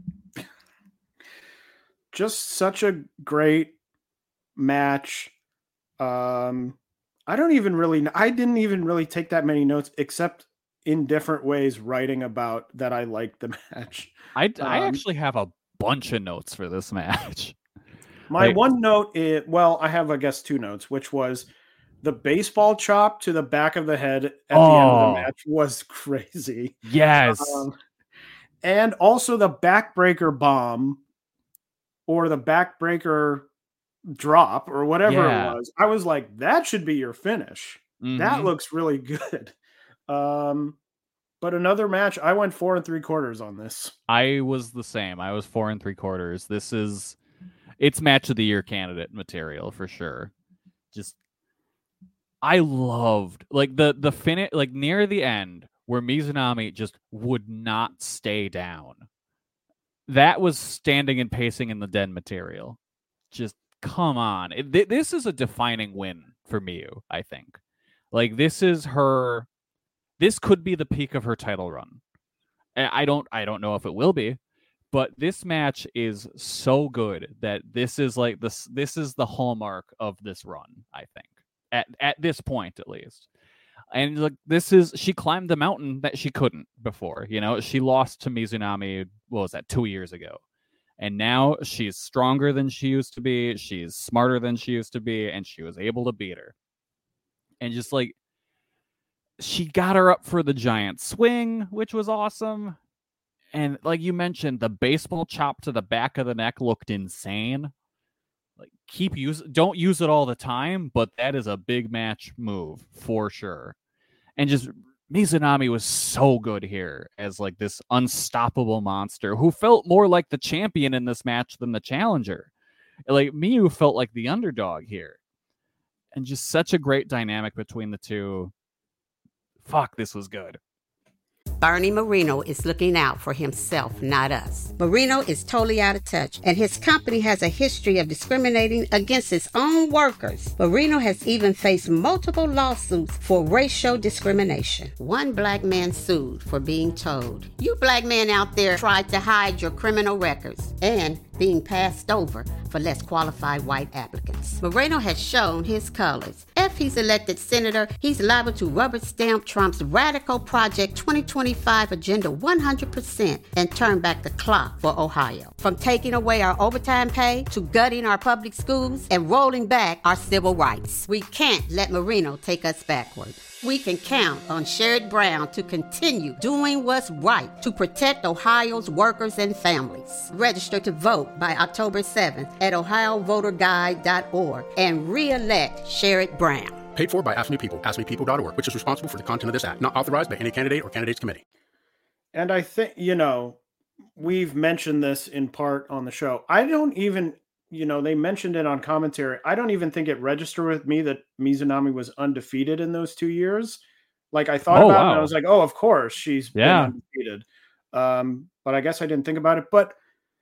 Just such a great match. Um, I don't even really, I didn't even really take that many notes except in different ways writing about that I liked the match. I, um, I actually have a bunch of notes for this match. My like, one note is, well, I have, I guess, two notes, which was the baseball chop to the back of the head at oh, the end of the match was crazy. Yes. Um, and also the backbreaker bomb or the backbreaker drop or whatever yeah. it was. I was like, that should be your finish. Mm-hmm. That looks really good. Um, but another match, I went four and three quarters on this. I was the same. I was four and three quarters. This is, it's match of the year candidate material for sure. Just, I loved like the the finish, like near the end where Mizunami just would not stay down. That was standing and pacing in the den material. Just come on, it, th- this is a defining win for Miyu. I think, like this is her. This could be the peak of her title run. I don't, I don't know if it will be, but this match is so good that this is like this. This is the hallmark of this run. I think. At at this point, at least, and like this is she climbed the mountain that she couldn't before. You know, she lost to Mizunami. What was that? Two years ago, and now she's stronger than she used to be. She's smarter than she used to be, and she was able to beat her. And just like she got her up for the giant swing, which was awesome. And like you mentioned, the baseball chop to the back of the neck looked insane. Like keep use don't use it all the time, but that is a big match move for sure. And just Mizunami was so good here as like this unstoppable monster who felt more like the champion in this match than the challenger. Like Miyu felt like the underdog here. And just such a great dynamic between the two. Fuck, this was good. Bernie Marino is looking out for himself, not us. Marino is totally out of touch, and his company has a history of discriminating against its own workers. Marino has even faced multiple lawsuits for racial discrimination. One black man sued for being told, "You black men out there tried to hide your criminal records," and being passed over for less qualified white applicants. Moreno has shown his colors. If he's elected senator, he's liable to rubber stamp Trump's radical Project twenty twenty-five agenda one hundred percent and turn back the clock for Ohio. From taking away our overtime pay to gutting our public schools and rolling back our civil rights. We can't let Marino take us backward. We can count on Sherrod Brown to continue doing what's right to protect Ohio's workers and families. Register to vote by October seventh at ohio voter guide dot org and re-elect Sherrod Brown. Paid for by Ask Me People, ask me people dot org, which is responsible for the content of this act. Not authorized by any candidate or candidates committee. And I think, you know, we've mentioned this in part on the show. I don't even, you know, they mentioned it on commentary. I don't even think it registered with me that Mizunami was undefeated in those two years. Like I thought oh, about wow. it and I was like, oh, of course she's yeah. been undefeated. Um, but I guess I didn't think about it. But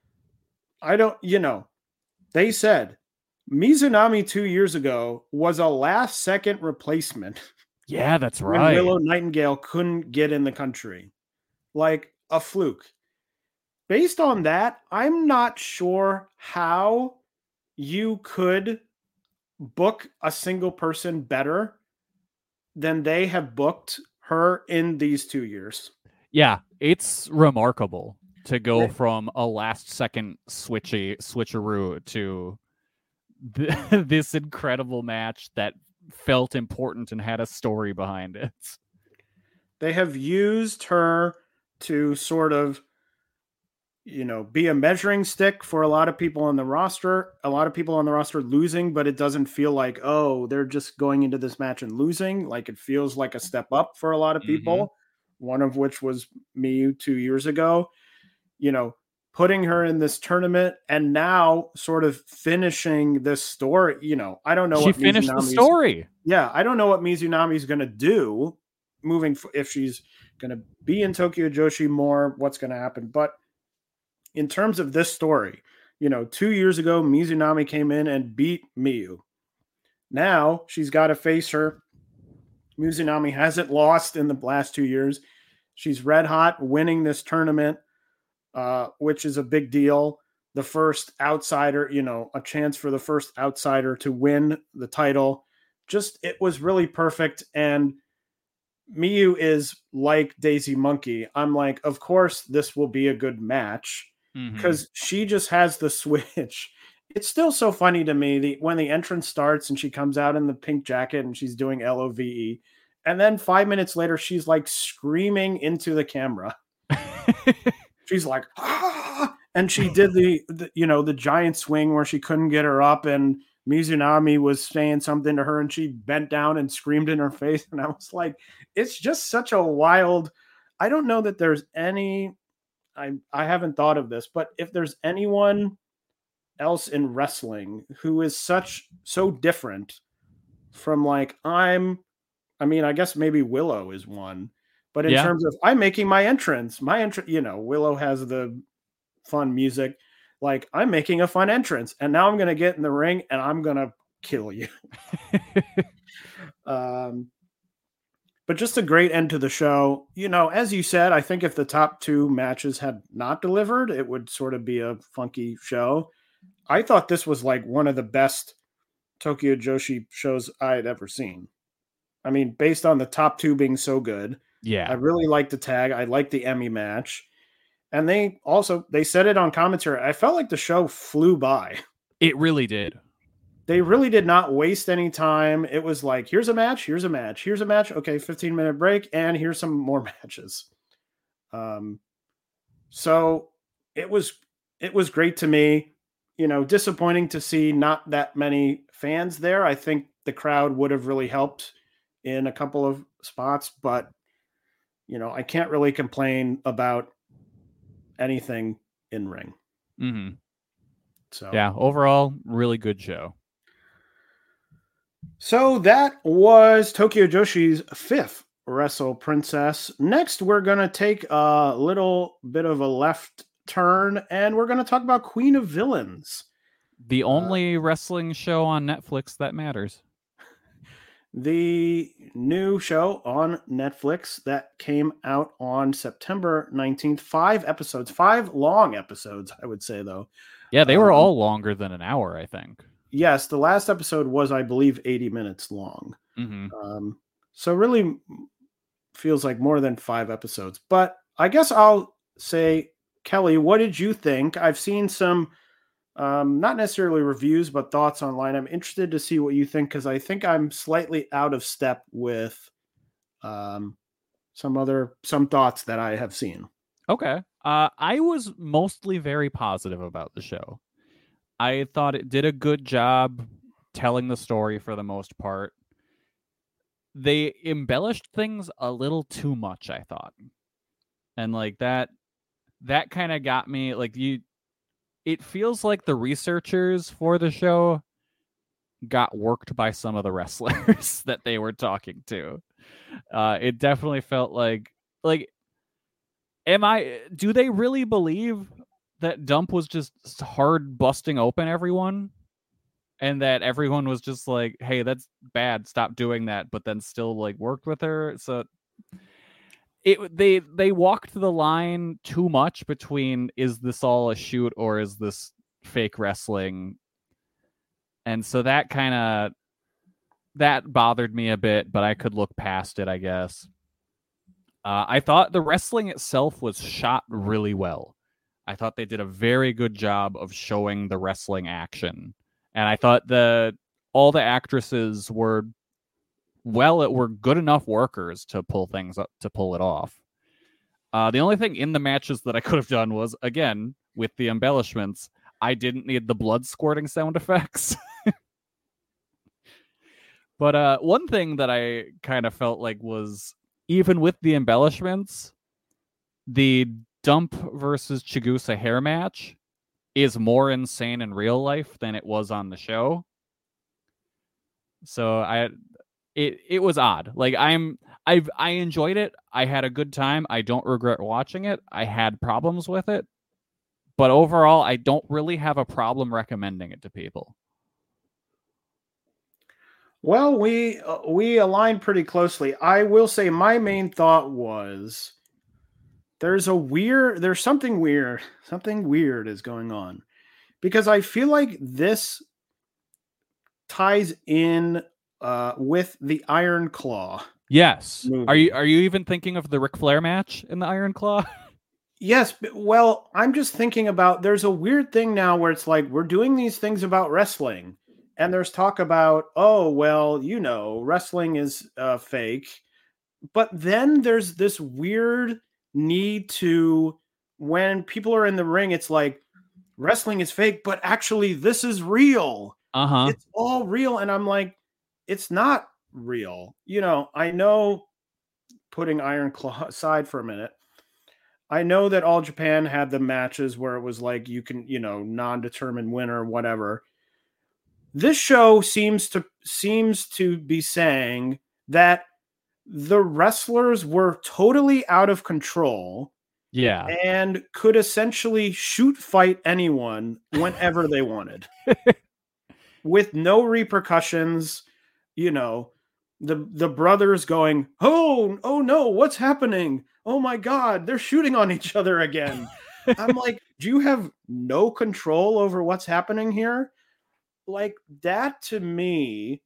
I don't, you know, they said Mizunami two years ago was a last second replacement. Yeah, that's when right. Willow Nightingale couldn't get in the country. Like a fluke. Based on that, I'm not sure how you could book a single person better than they have booked her in these two years. Yeah, it's remarkable to go Right. from a last second switchy switcheroo to th- this incredible match that felt important and had a story behind it. They have used her to sort of, you know, be a measuring stick for a lot of people on the roster. A lot of people on the roster losing, but it doesn't feel like, oh, they're just going into this match and losing. Like it feels like a step up for a lot of people, mm-hmm. one of which was me two years ago. You know, putting her in this tournament and now sort of finishing this story. You know, I don't know. She what finished Mizunami's, the story. Yeah, I don't know what Mizunami's going to do moving, f- if she's going to be in Tokyo Joshi more, what's going to happen. But in terms of this story, you know, two years ago, Mizunami came in and beat Miyu. Now she's got to face her. Mizunami hasn't lost in the last two years. She's red hot, winning this tournament, uh, which is a big deal. The first outsider, you know, a chance for the first outsider to win the title. Just, it was really perfect. And Miyu is like Daisy Monkey. I'm like, of course, this will be a good match because mm-hmm. she just has the switch. It's still so funny to me the, when the entrance starts and she comes out in the pink jacket and she's doing L O V E. And then five minutes later, she's like screaming into the camera. She's like, ah! And she did the, the, you know, the giant swing where she couldn't get her up and Mizunami was saying something to her and she bent down and screamed in her face. And I was like, it's just such a wild, I don't know that there's any, I, I haven't thought of this, but if there's anyone else in wrestling who is such, so different from like, I'm, I mean, I guess maybe Willow is one, but in yeah. terms of I'm making my entrance, my entrance, you know, Willow has the fun music. Like, I'm making a fun entrance and now I'm going to get in the ring and I'm going to kill you. um, but just a great end to the show. You know, as you said, I think if the top two matches had not delivered, it would sort of be a funky show. I thought this was like one of the best Tokyo Joshi shows I had ever seen. I mean, based on the top two being so good. Yeah. I really liked the tag. I liked the Emmy match. And they also, they said it on commentary. I felt like the show flew by. It really did. They really did not waste any time. It was like, here's a match, here's a match, here's a match. Okay, fifteen minute break. And here's some more matches. Um, so it was, it was great to me. You know, disappointing to see not that many fans there. I think the crowd would have really helped in a couple of spots, but you know, I can't really complain about anything in ring. Mm-hmm. So yeah, overall, really good show. So that was Tokyo Joshi's fifth Wrestle Princess. Next, we're going to take a little bit of a left turn and we're going to talk about Queen of Villains. The only uh, wrestling show on Netflix that matters. The new show on Netflix that came out on September nineteenth. Five episodes, five long episodes, I would say, though. Yeah, they were um, all longer than an hour, I think. Yes, the last episode was, I believe, eighty minutes long. Mm-hmm. Um, so really feels like more than five episodes. But I guess I'll say, Kelly, what did you think? I've seen some... Um, not necessarily reviews, but thoughts online. I'm interested to see what you think because I think I'm slightly out of step with um, some other some thoughts that I have seen. Okay, uh, I was mostly very positive about the show. I thought it did a good job telling the story for the most part. They embellished things a little too much, I thought, and like that, that kind of got me. Like you. It feels like the researchers for the show got worked by some of the wrestlers that they were talking to. Uh, it definitely felt like, like, am I, do they really believe that Dump was just hard busting open everyone? And that everyone was just like, hey, that's bad, stop doing that, but then still like worked with her? So It, they they walked the line too much between is this all a shoot or is this fake wrestling, and so that kind of that bothered me a bit, but I could look past it, I guess. Uh, I thought the wrestling itself was shot really well. I thought they did a very good job of showing the wrestling action, and I thought the all the actresses were. Well, it were good enough workers to pull things up, to pull it off. Uh, the only thing in the matches that I could have done was, again, with the embellishments, I didn't need the blood squirting sound effects. But uh, one thing that I kind of felt like was, even with the embellishments, the Dump versus Chigusa hair match is more insane in real life than it was on the show. So I, it it was odd. Like I'm, I've I enjoyed it. I had a good time. I don't regret watching it. I had problems with it, but overall, I don't really have a problem recommending it to people. Well, we uh, we aligned pretty closely. I will say my main thought was there's a weird, there's something weird, something weird is going on, because I feel like this ties in uh, with the Iron Claw. Yes. movie. Are you are you even thinking of the Ric Flair match in the Iron Claw? Yes, but, well, I'm just thinking about there's a weird thing now where it's like we're doing these things about wrestling, and there's talk about, oh, well, you know, wrestling is uh, fake. But then there's this weird need to, when people are in the ring, it's like wrestling is fake, but actually this is real. Uh-huh. It's all real. And I'm like, it's not real. You know, I know, putting Iron Claw aside for a minute, I know that All Japan had the matches where it was like you can, you know, non-determined winner, whatever. This show seems to seems to be saying that the wrestlers were totally out of control. Yeah. And could essentially shoot fight anyone whenever they wanted. With no repercussions, you know, the the brothers going, "Oh, oh no, what's happening? Oh my God, they're shooting on each other again." I'm like, do you have no control over what's happening here? Like, that to me,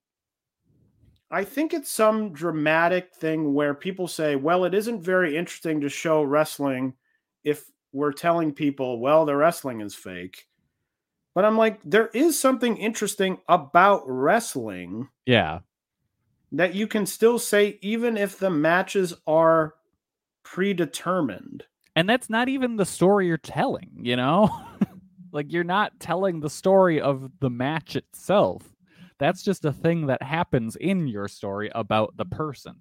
I think it's some dramatic thing where people say, well, it isn't very interesting to show wrestling if we're telling people, well, the wrestling is fake. But I'm like, there is something interesting about wrestling. Yeah. That you can still say, even if the matches are predetermined. And that's not even the story you're telling, you know? Like, you're not telling the story of the match itself. That's just a thing that happens in your story about the person.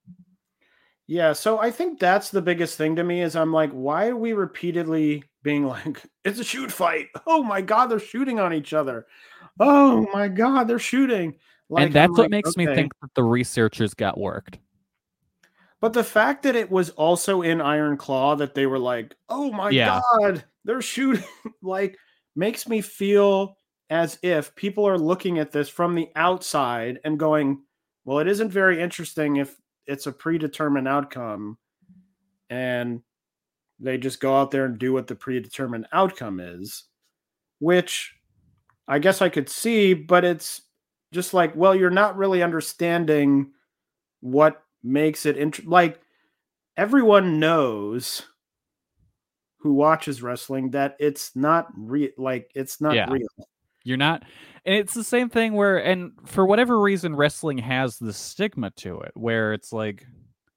Yeah, so I think that's the biggest thing to me is I'm like, why are we repeatedly being like, it's a shoot fight? Oh my God, they're shooting on each other. Oh my God, they're shooting. Like, and that's I'm what like, makes okay. me think that the researchers got worked. But the fact that it was also in Iron Claw that they were like, oh my Yeah. God, they're shooting, like, makes me feel as if people are looking at this from the outside and going, well, it isn't very interesting if it's a predetermined outcome and they just go out there and do what the predetermined outcome is, which I guess I could see, but it's just like, well, you're not really understanding what makes it int- like everyone knows who watches wrestling that it's not real. Like it's not Yeah. real. You're not, and it's the same thing where, and for whatever reason, wrestling has the stigma to it, where it's like,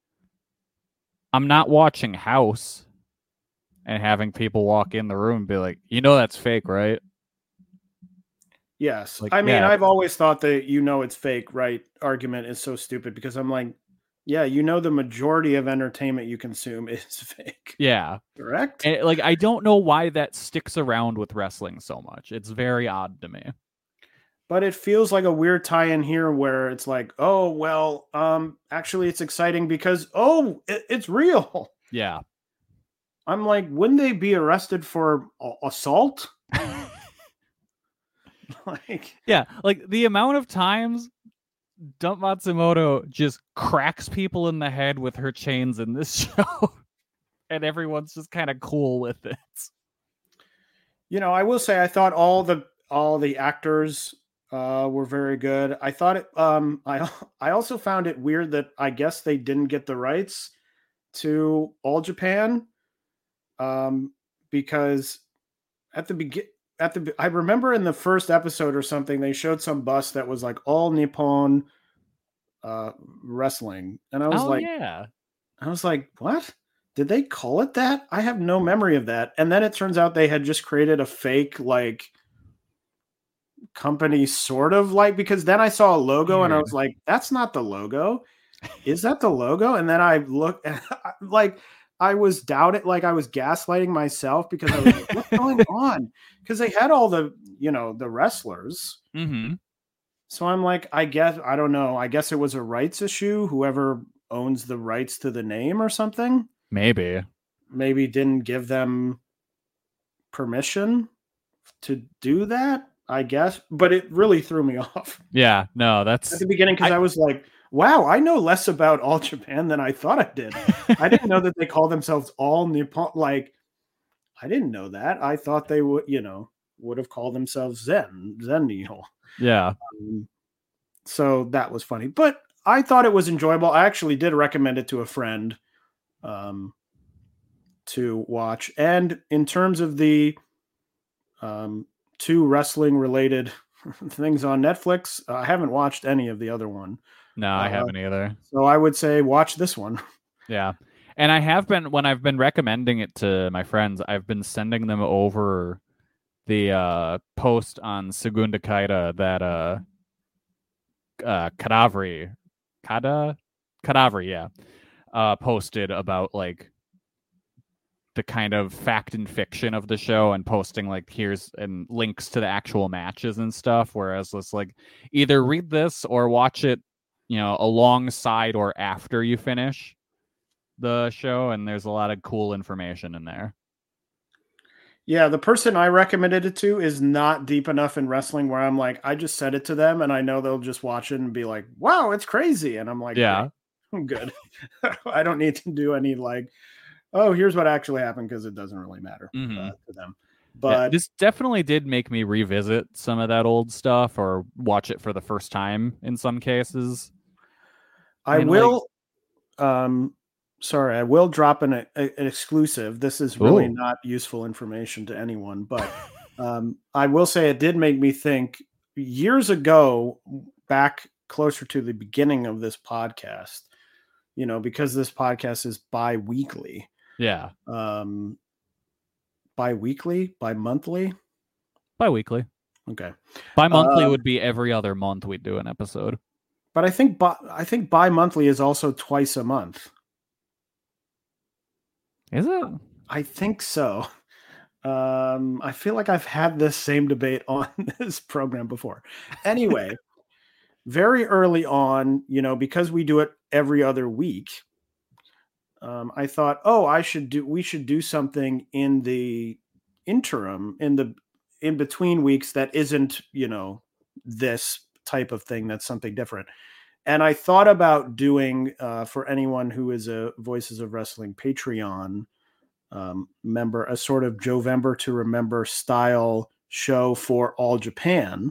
I'm not watching House and having people walk in the room and be like, you know, that's fake, right? Yes. Like, I mean, yeah. I've always thought that, you know, it's fake, right? Argument is so stupid because I'm like, yeah, you know, the majority of entertainment you consume is fake. Yeah. Correct? And, like, I don't know why that sticks around with wrestling so much. It's very odd to me. But it feels like a weird tie-in here where it's like, oh, well, um, actually it's exciting because, oh, it, it's real. Yeah. I'm like, wouldn't they be arrested for a- assault? Like, Yeah, like the amount of times Dump Matsumoto just cracks people in the head with her chains in this show, and everyone's just kind of cool with it. you know, I will say I thought all the all the actors uh, were very good. I thought it. Um, I I also found it weird that I guess they didn't get the rights to All Japan, um, because at the begin at the I remember in the first episode or something they showed some bus that was like All Nippon uh, Wrestling, and I was Oh like, yeah, I was like, what? Did they call it that? I have no memory of that. And then it turns out they had just created a fake like company, sort of like, because then I saw a logo and I was like, that's not the logo. Is that the logo? And then I looked at like I was doubting, like I was gaslighting myself because I was like, what's going on? Because they had all the, you know, the wrestlers. Mm-hmm. So I'm like, I guess, I don't know. I guess it was a rights issue. Whoever owns the rights to the name or something. Maybe. Maybe didn't give them permission to do that, I guess. But it really threw me off. Yeah, no, that's... At the beginning, because I, I was like, wow, I know less about All Japan than I thought I did. I didn't know that they call themselves All Nippon. Like, I didn't know that. I thought they would, you know, would have called themselves Zen, Zen Nihil. Yeah. Um, so that was funny. But I thought it was enjoyable. I actually did recommend it to a friend um, to watch. And in terms of the um, two wrestling-related things on Netflix, uh, I haven't watched any of the other one. No, I uh, haven't either. So I would say watch this one. Yeah. And I have been, when I've been recommending it to my friends, I've been sending them over the uh, post on Segunda Kaida that uh, uh, Cadavri, Kada? Cadavri, yeah, uh, posted about like the kind of fact and fiction of the show and posting like here's and links to the actual matches and stuff. Whereas it's like either read this or watch it, you know, alongside or after you finish the show, and there's a lot of cool information in there. Yeah, the person I recommended it to is not deep enough in wrestling where I'm like, I just said it to them and I know they'll just watch it and be like, wow, it's crazy. And I'm like, yeah, I'm good. I don't need to do any like, oh, here's what actually happened, because it doesn't really matter mm-hmm. uh, to them. But yeah, this definitely did make me revisit some of that old stuff or watch it for the first time in some cases. I, I mean, will, like, um, sorry, I will drop an, a, an exclusive. This is really Ooh. not useful information to anyone, but um, I will say it did make me think years ago, back closer to the beginning of this podcast, you know, because this podcast is bi-weekly. Yeah. Um, bi-weekly, bi-monthly? Bi-weekly. Okay. Bi-monthly uh, would be every other month we'd do an episode. But I think bi- I think bi-monthly is also twice a month. Is it? I think so. Um, I feel like I've had this same debate on this program before. Anyway, very early on, you know, because we do it every other week, um, I thought, oh, I should do, we should do something in the interim, in the, in between weeks that isn't, you know, this type of thing. That's something different. And I thought about doing, uh, for anyone who is a Voices of Wrestling Patreon um, member, a sort of Jovember to Remember style show for All Japan.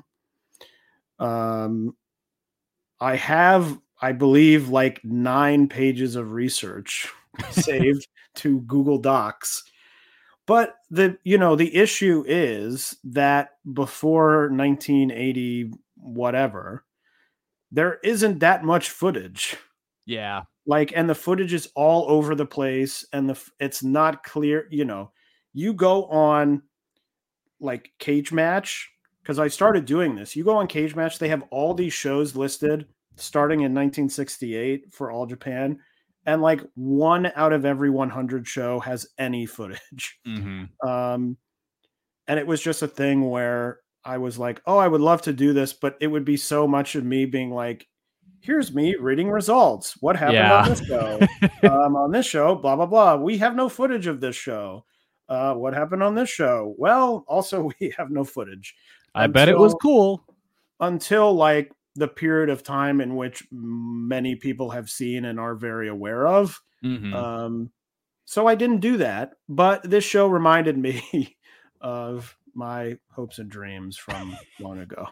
Um, I have, I believe, like nine pages of research saved to Google Docs. But the, you know, the issue is that before nineteen eighty, whatever, there isn't that much footage. Yeah. Like, and the footage is all over the place, and the it's not clear, you know, you go on like Cage Match, because I started doing this. You go on Cage Match, they have all these shows listed starting in nineteen sixty-eight for All Japan, and like one out of every one hundred show has any footage. Mm-hmm. Um, and it was just a thing where I was like, oh, I would love to do this, but it would be so much of me being like, here's me reading results. What happened yeah. on this show? um, on this show, blah, blah, blah. We have no footage of this show. Uh, what happened on this show? Well, also, we have no footage. I until, bet it was cool. Until like the period of time in which many people have seen and are very aware of. Mm-hmm. Um, so I didn't do that. But this show reminded me of my hopes and dreams from long ago,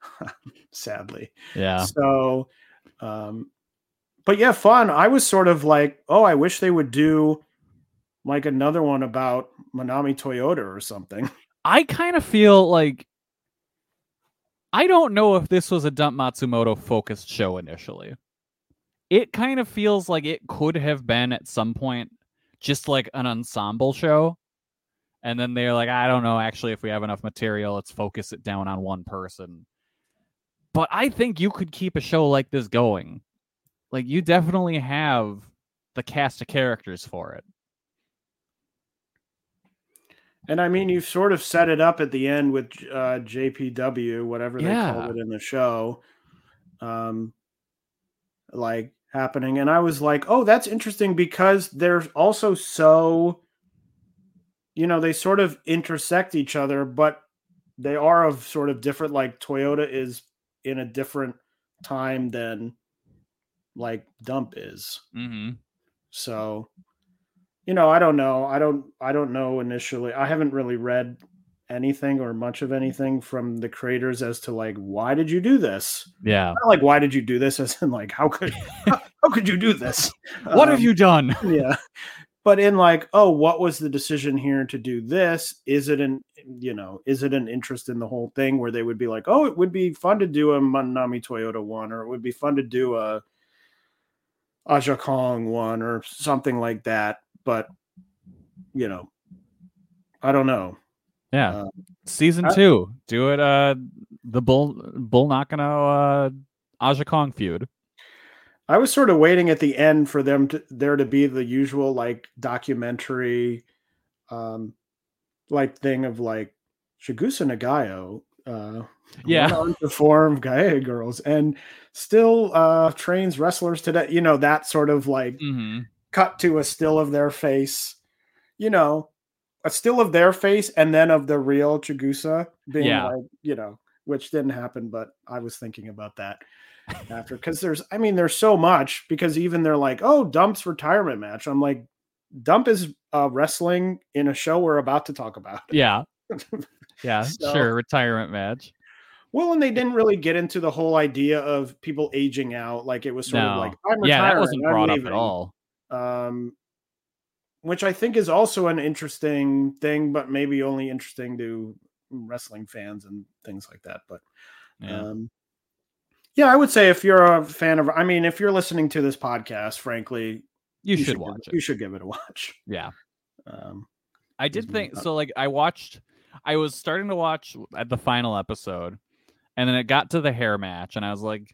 sadly. Yeah. So, um, but yeah, fun. I was sort of like, oh, I wish they would do like another one about Manami Toyota or something. I kind of feel like, I don't know if this was a Dump Matsumoto focused show initially. It kind of feels like it could have been at some point just like an ensemble show. And then they're like, I don't know, actually, if we have enough material, let's focus it down on one person. But I think you could keep a show like this going. Like, you definitely have the cast of characters for it. And I mean, you've sort of set it up at the end with uh, J P W, whatever they Yeah. called it in the show, um, like happening. And I was like, oh, that's interesting because they're also so, you know, they sort of intersect each other, but they are of sort of different, like Toyota is in a different time than like Dump is. Mm-hmm. So, you know, I don't know. I don't, I don't know initially. I haven't really read anything or much of anything from the creators as to like, why did you do this? Yeah. Not like, why did you do this? As in like, how could, how, how could you do this? What um, have you done? Yeah. But in like, oh, what was the decision here to do this? Is it an, you know, is it an interest in the whole thing where they would be like, oh, it would be fun to do a Manami Toyota one, or it would be fun to do a Aja Kong one or something like that. But, you know, I don't know. Yeah. Uh, Season I- two. Do it uh the Bull Bull Nakano uh Aja Kong feud. I was sort of waiting at the end for them to there to be the usual like documentary um like thing of like Chigusa Nagayo uh Yeah. went on to form Gaea Girls and still uh trains wrestlers today, you know, that sort of like Mm-hmm. cut to a still of their face, you know, a still of their face and then of the real Chigusa being Yeah. like, you know, which didn't happen, but I was thinking about that after because there's I mean there's so much because even they're like, oh, Dump's retirement match. I'm like, Dump is uh, wrestling in a show we're about to talk about. Yeah. Yeah, So- sure. Retirement match. Well, and they didn't really get into the whole idea of people aging out. Like it was sort No. of like, I'm Yeah, that retiring, wasn't I'm brought up leaving. at all. Um, which I think is also an interesting thing, but maybe only interesting to wrestling fans and things like that. But Yeah. um, yeah, I would say if you're a fan of, I mean, if you're listening to this podcast, frankly, you, should, give watch it, it. You should give it a watch. Yeah. Um, I did Excuse me. think so. Like I watched, I was starting to watch at the final episode, and then it got to the hair match, and I was like,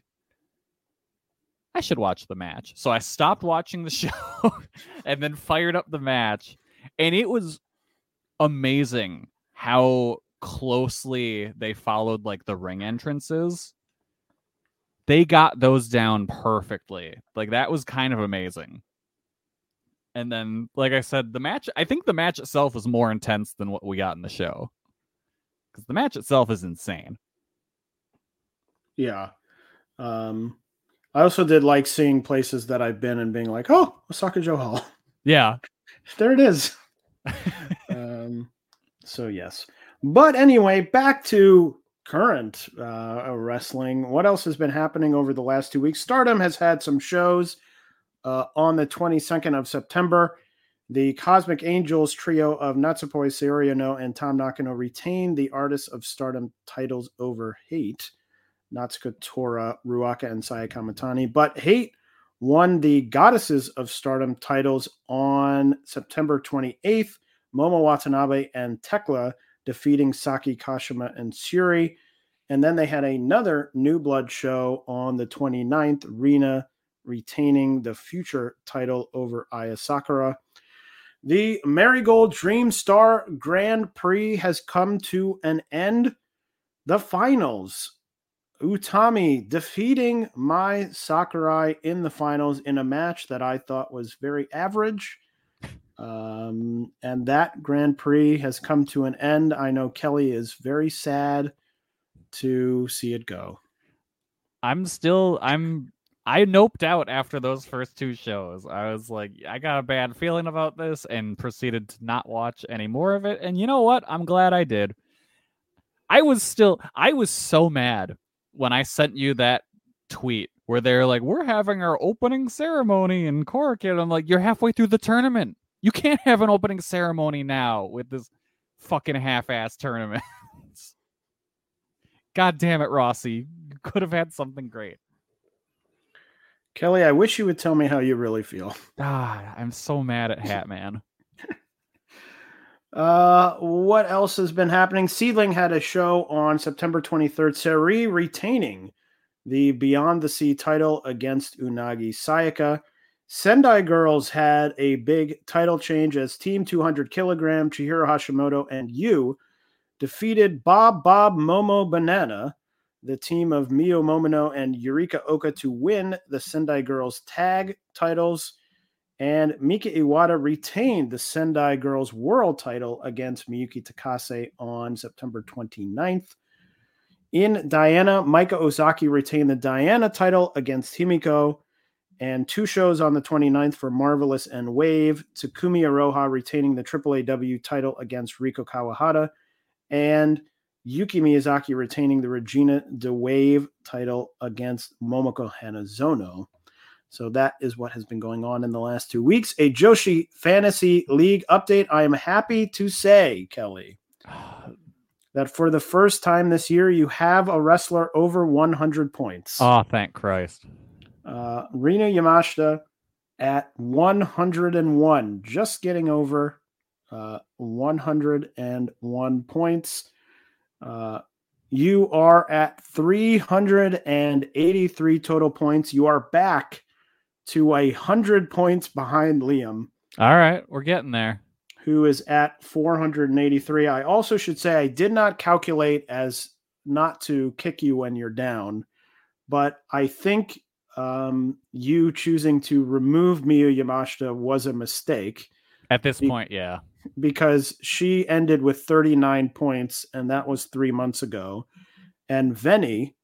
I should watch the match. So I stopped watching the show, and then fired up the match, and it was amazing how closely they followed like the ring entrances. They got those down perfectly. Like that was kind of amazing. And then, like I said, the match, I think the match itself is more intense than what we got in the show. Because the match itself is insane. yeah. Um, I also did like seeing places that I've been and being like, oh, Osaka Joe Hall. Yeah. There it is. um, so, yes. But anyway, back to current uh, wrestling. What else has been happening over the last two weeks? Stardom has had some shows. Uh, on the twenty-second of September, the Cosmic Angels trio of Natsupoi Seiryono and Tam Nakano retained the Artists of Stardom titles over Hate, Natsuko Tora, Ruaka, and Sayaka Mitani. But Hate won the Goddesses of Stardom titles on September twenty-eighth, Momo Watanabe and Tekla defeating Saki Kashima and Tsuri. And then they had another New Blood show on the twenty-ninth, Rina retaining the future title over Aya Sakura. The Marigold Dream Star Grand Prix has come to an end. The finals. Utami defeating Mai Sakurai in the finals in a match that I thought was very average. Um, and that Grand Prix has come to an end. I know Kelly is very sad to see it go. I'm still, I'm, I noped out after those first two shows. I was like, I got a bad feeling about this and proceeded to not watch any more of it. And you know what? I'm glad I did. I was still, I was so mad when I sent you that tweet where they're like, we're having our opening ceremony in Korakuen. I'm like, you're halfway through the tournament. You can't have an opening ceremony now with this fucking half-ass tournament. God damn it, Rossi. You could have had something great. Kelly, I wish you would tell me how you really feel. Ah, I'm so mad at Hatman. Uh, what else has been happening? Seedling had a show on September twenty-third. Seri retaining the Beyond the Sea title against Unagi Sayaka. Sendai Girls had a big title change as Team two hundred kilogram, Chihiro Hashimoto and Yu defeated Bob Bob Momo Banana, the team of Mio Momono and Yurika Oka, to win the Sendai Girls tag titles. And Mika Iwata retained the Sendai Girls World title against Miyuki Takase on September twenty-ninth. In Diana, Maika Ozaki retained the Diana title against Himiko. And two shows on the twenty-ninth for Marvelous and Wave. Takumi Aroha retaining the triple A W title against Riko Kawahata. And Yuki Miyazaki retaining the Regina de Wave title against Momoko Hanazono. So that is what has been going on in the last two weeks. A Joshi Fantasy League update. I am happy to say, Kelly, that for the first time this year, you have a wrestler over one hundred points. Oh, thank Christ. Uh, Rina Yamashita at one hundred one, just getting over uh, one hundred one points. Uh, you are at three hundred eighty-three total points. You are back to one hundred points behind Liam. All right, we're getting there. Who is at four hundred eighty-three. I also should say I did not calculate as not to kick you when you're down, but I think um, you choosing to remove Miyu Yamashita was a mistake. At this be- point, yeah. Because she ended with thirty-nine points, and that was three months ago. And Veni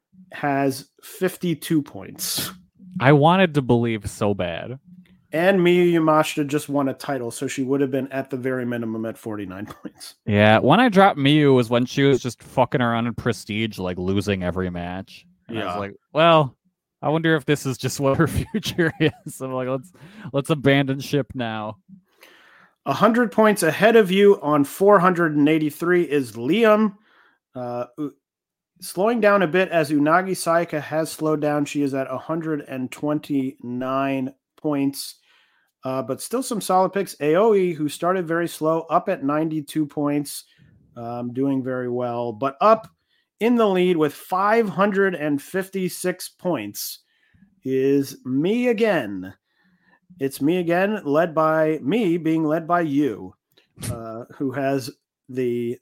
has fifty-two points. I wanted to believe so bad. And Miyu Yamashita just won a title, so she would have been at the very minimum at forty-nine points. Yeah, when I dropped Miyu was when she was just fucking around in Prestige, like losing every match. And yeah. I was like, well, I wonder if this is just what her future is. I'm like, let's let's abandon ship now. one hundred points ahead of you on four hundred eighty-three is Liam. Uh, slowing down a bit as Unagi Sayaka has slowed down. She is at one hundred twenty-nine points, uh, but still some solid picks. Aoi, who started very slow, up at ninety-two points, um, doing very well, but up in the lead with five hundred fifty-six points is me again. It's me again, led by me being led by you, uh, who has the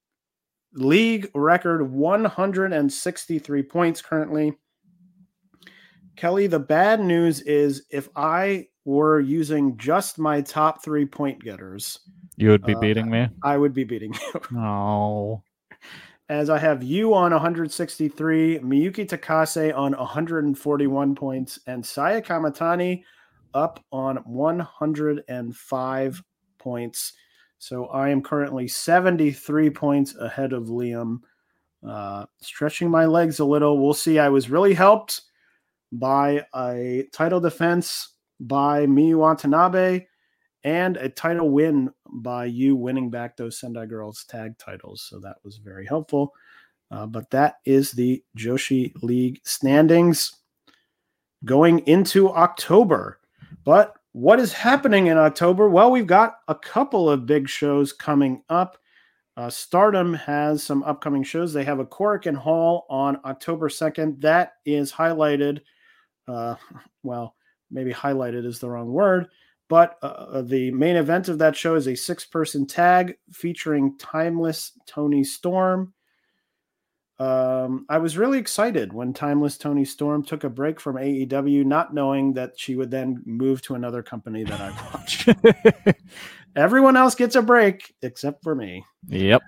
league record one hundred sixty-three points currently. Kelly, the bad news is if I were using just my top three point getters, you would be uh, beating me. I would be beating you. No. As I have you on one hundred sixty-three, Miyuki Takase on one hundred forty-one points, and Saya Kamatani up on one hundred five points. So I am currently seventy-three points ahead of Liam. Uh, stretching my legs a little. We'll see. I was really helped by a title defense by Miyu Watanabe and a title win by you winning back those Sendai Girls tag titles. So that was very helpful. Uh, but that is the Joshi League standings going into October. But what is happening in October? Well, we've got a couple of big shows coming up. Uh, Stardom has some upcoming shows. They have a Korakuen Hall on October second. That is highlighted. Uh, well, maybe highlighted is the wrong word. But uh, the main event of that show is a six-person tag featuring Timeless Toni Storm. Um, I was really excited when Timeless Toni Storm took a break from A E W, not knowing that she would then move to another company that I watched. Everyone else gets a break except for me. Yep.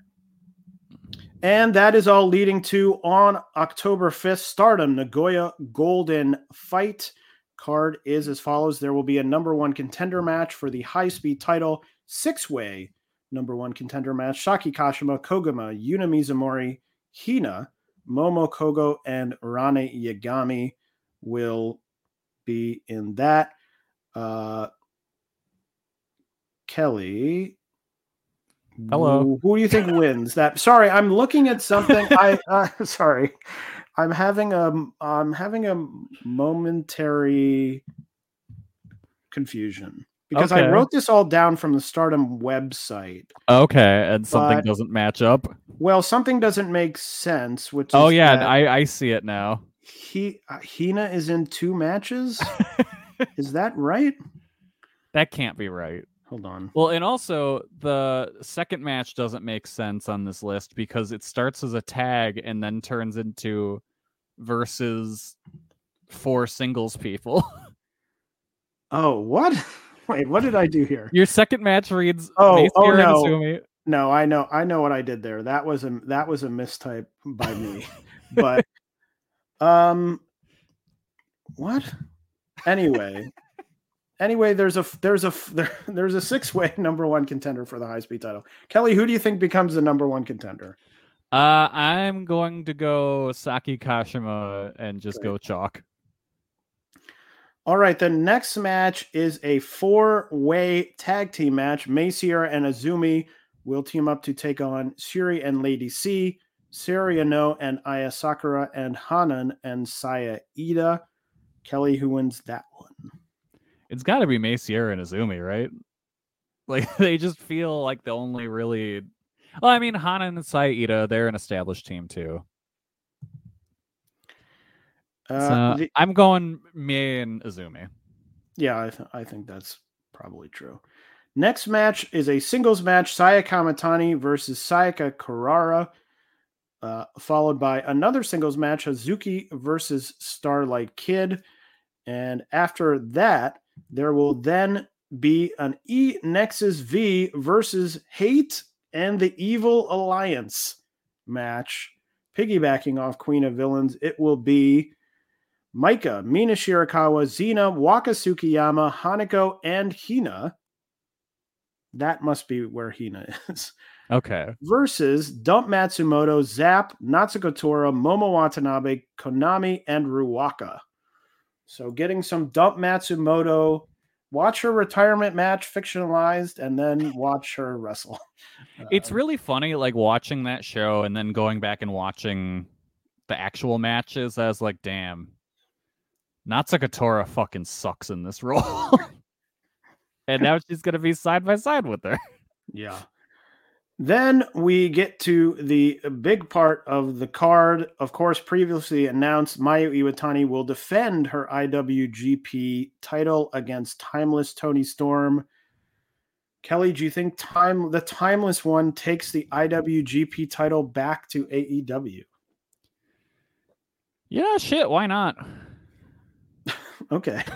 And that is all leading to, on October fifth, Stardom Nagoya Golden Fight. Card is as follows. There will be a number one contender match for the high-speed title, six-way number one contender match. Saki Kashima, Koguma, Yuna Mizumori, Hina, Momo Kogo, and Rane Yagami will be in that. Uh, Kelly, hello. Who, who do you think wins that? Sorry, I'm looking at something. I uh, sorry, I'm having a I'm having a momentary confusion because okay. I wrote this all down from the Stardom website. Okay, and something but, doesn't match up. Well, something doesn't make sense. Which oh is yeah, that I I see it now. He uh, Hina is in two matches. Is that right? That can't be right. Hold on. Well, and also the second match doesn't make sense on this list because it starts as a tag and then turns into versus four singles people. Oh, what? Wait, what did I do here? Your second match reads Oh, Mace oh Hero and no. Azumi. No, I know I know what I did there. That was a that was a mistype by me. But um what? Anyway. Anyway, there's a there's a there, there's a six-way number one contender for the high speed title. Kelly, who do you think becomes the number one contender? Uh, I'm going to go Saki Kashima and just Okay. go chalk. All right, the next match is a four-way tag team match. Mei Seira and Azumi will team up to take on Syuri and Lady C, Saria No and Aya Sakura, and Hanan and Saya Ida. Kelly, who wins that one? It's got to be Mei Seira and Azumi, right? Like, they just feel like the only really... Well, I mean, Hanan and Saida, they're an established team, too. Uh, so, the, I'm going Mei and Azumi. yeah, I, th- I think that's probably true. Next match is a singles match, Saya Kamatani versus Sayaka Kurara, uh, followed by another singles match, Hazuki versus Starlight Kid. And after that, there will then be an E Nexus V versus Hate and the Evil Alliance match. Piggybacking off Queen of Villains, it will be Maika, Mina Shirakawa, Xena, Waka Tsukiyama, Hanako, and Hina. That must be where Hina is. Okay. Versus Dump Matsumoto, Zap, Natsuko Tora, Momo Watanabe, Konami, and Ruaka. So getting some Dump Matsumoto, watch her retirement match fictionalized, and then watch her wrestle. Uh, It's really funny, like, watching that show and then going back and watching the actual matches. I was like, damn, Natsuko Tora fucking sucks in this role. And now she's going to be side by side with her. Yeah. Then we get to the big part of the card. Of course, previously announced, Mayu Iwatani will defend her I W G P title against Timeless Toni Storm. Kelly, do you think time the Timeless One takes the I W G P title back to A E W? Yeah, shit, why not? Okay.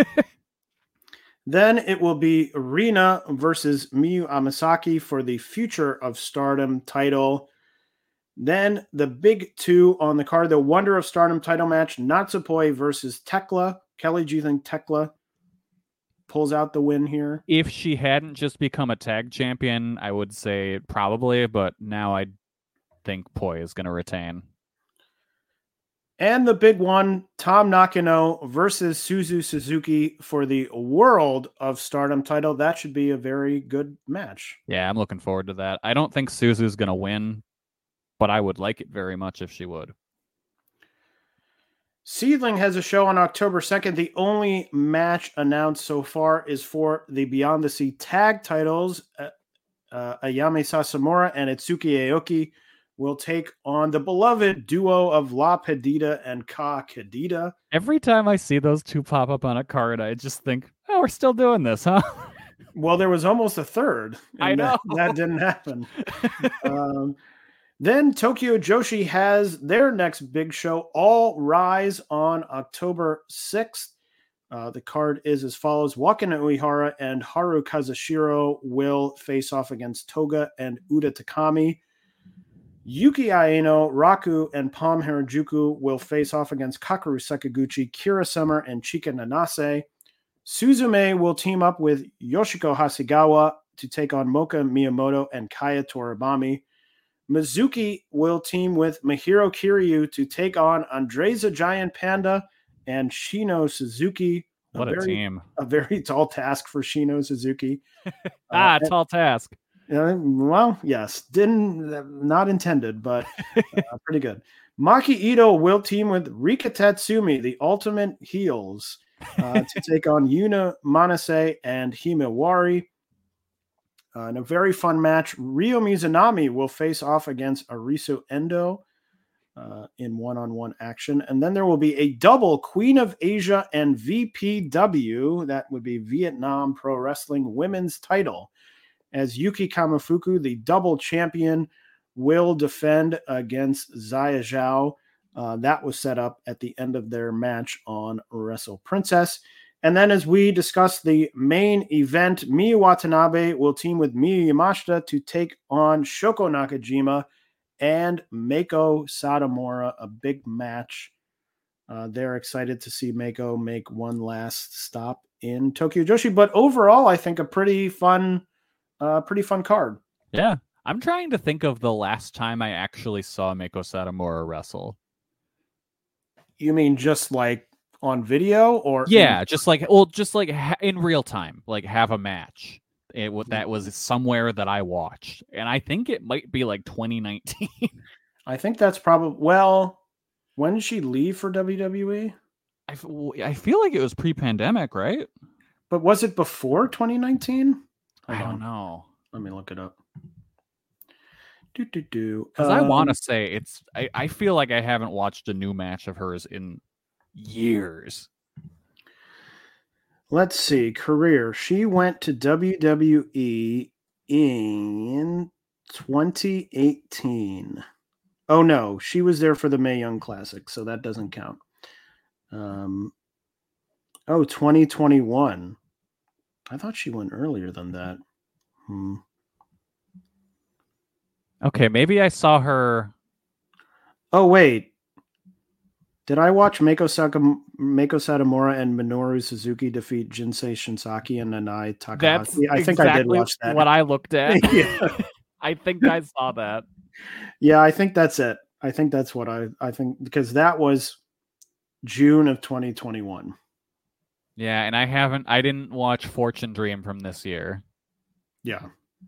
Then it will be Rina versus Miyu Amasaki for the Future of Stardom title. Then the big two on the card, the Wonder of Stardom title match, Natsupoi versus Tekla. Kelly, do you think Tekla pulls out the win here? If she hadn't just become a tag champion, I would say probably, but now I think Poi is going to retain. And the big one, Tom Nakano versus Suzu Suzuki for the World of Stardom title. That should be a very good match. Yeah, I'm looking forward to that. I don't think Suzu's going to win, but I would like it very much if she would. Seedling has a show on October second. The only match announced so far is for the Beyond the Sea tag titles. Uh, uh, Ayame Sasamura and Itsuki Aoki will take on the beloved duo of La Perdida and Ka Kadita. Every time I see those two pop up on a card, I just think, oh, we're still doing this, huh? Well, there was almost a third. I know. That, that didn't happen. um, then Tokyo Joshi has their next big show, All Rise, on October sixth. Uh, the card is as follows. Wakana Uehara and Haru Kazushiro will face off against Toga and Uda Takami. Yuki Aino, Raku, and Palm Harajuku will face off against Kakeru Sakaguchi, Kira Summer, and Chika Nanase. Suzume will team up with Yoshiko Hasegawa to take on Moka Miyamoto and Kaya Toribami. Mizuki will team with Mahiro Kiryu to take on Andreza Giant Panda and Shino Suzuki. What a, a very, team. A very tall task for Shino Suzuki. ah, uh, tall task. Uh, well, yes, didn't not intended, but uh, pretty good. Maki Ito will team with Rika Tatsumi, the Ultimate Heels, uh, to take on Yuna Manase and Himewari. Uh, in a very fun match, Ryo Mizunami will face off against Arisu Endo. uh, in one-on-one action. And then there will be a double Queen of Asia and V P W. That would be Vietnam Pro Wrestling women's title, as Yuki Kamifuku, the double champion, will defend against Xia Zhao. Uh, that was set up at the end of their match on Wrestle Princess. And then as we discuss the main event, Miyu Watanabe will team with Miyu Yamashita to take on Shoko Nakajima and Meiko Satomura, a big match. Uh, they're excited to see Meiko make one last stop in Tokyo Joshi. But overall, I think a pretty fun, uh, pretty fun card. Yeah. I'm trying to think of the last time I actually saw Meiko Satomura wrestle. You mean just like on video, or yeah, in- just like well, just like ha- in real time, like have a match. It w- that was somewhere that I watched, and I think it might be like twenty nineteen. I think that's probably well. When did she leave for W W E? I, f- I feel like it was pre-pandemic, right? But was it before twenty nineteen? I don't know. Let me look it up. Do do do. Because um, I want to say it's. I, I feel like I haven't watched a new match of hers in years. Let's see. Career. She went to W W E in twenty eighteen. Oh no, she was there for the Mae Young Classic, so that doesn't count. Um. Oh, twenty twenty-one. I thought she went earlier than that. Hmm. Okay, maybe I saw her. Oh, wait. Did I watch Meiko, Saka, Meiko Satomura and Minoru Suzuki defeat Jinsei Shinsaki and Nanai Takahashi? That's I think exactly I did watch that. What I looked at. Yeah. I think I saw that. Yeah, I think that's it. I think that's what I, I think, because that was June of twenty twenty-one. Yeah, and I haven't, I didn't watch Fortune Dream from this year. Yeah.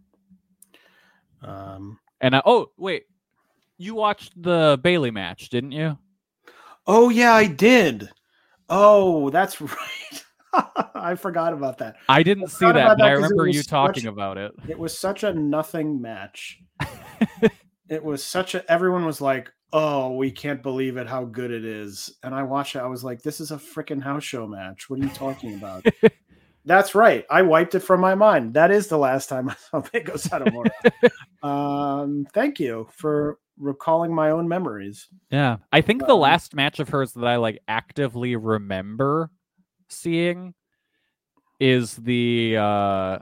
Um, And I, oh wait, you watched the Bailey match, didn't you? Oh yeah, I did. Oh, that's right. I forgot about that. I didn't I see that, that but I remember you such, talking about it. It was such a nothing match. It was such a. Everyone was like, "Oh, we can't believe it! How good it is!" And I watched it. I was like, "This is a freaking house show match. What are you talking about?" That's right. I wiped it from my mind. That is the last time I saw Meiko Satomura. um, thank you for recalling my own memories. Yeah. I think the um, last match of hers that I like actively remember seeing is the uh,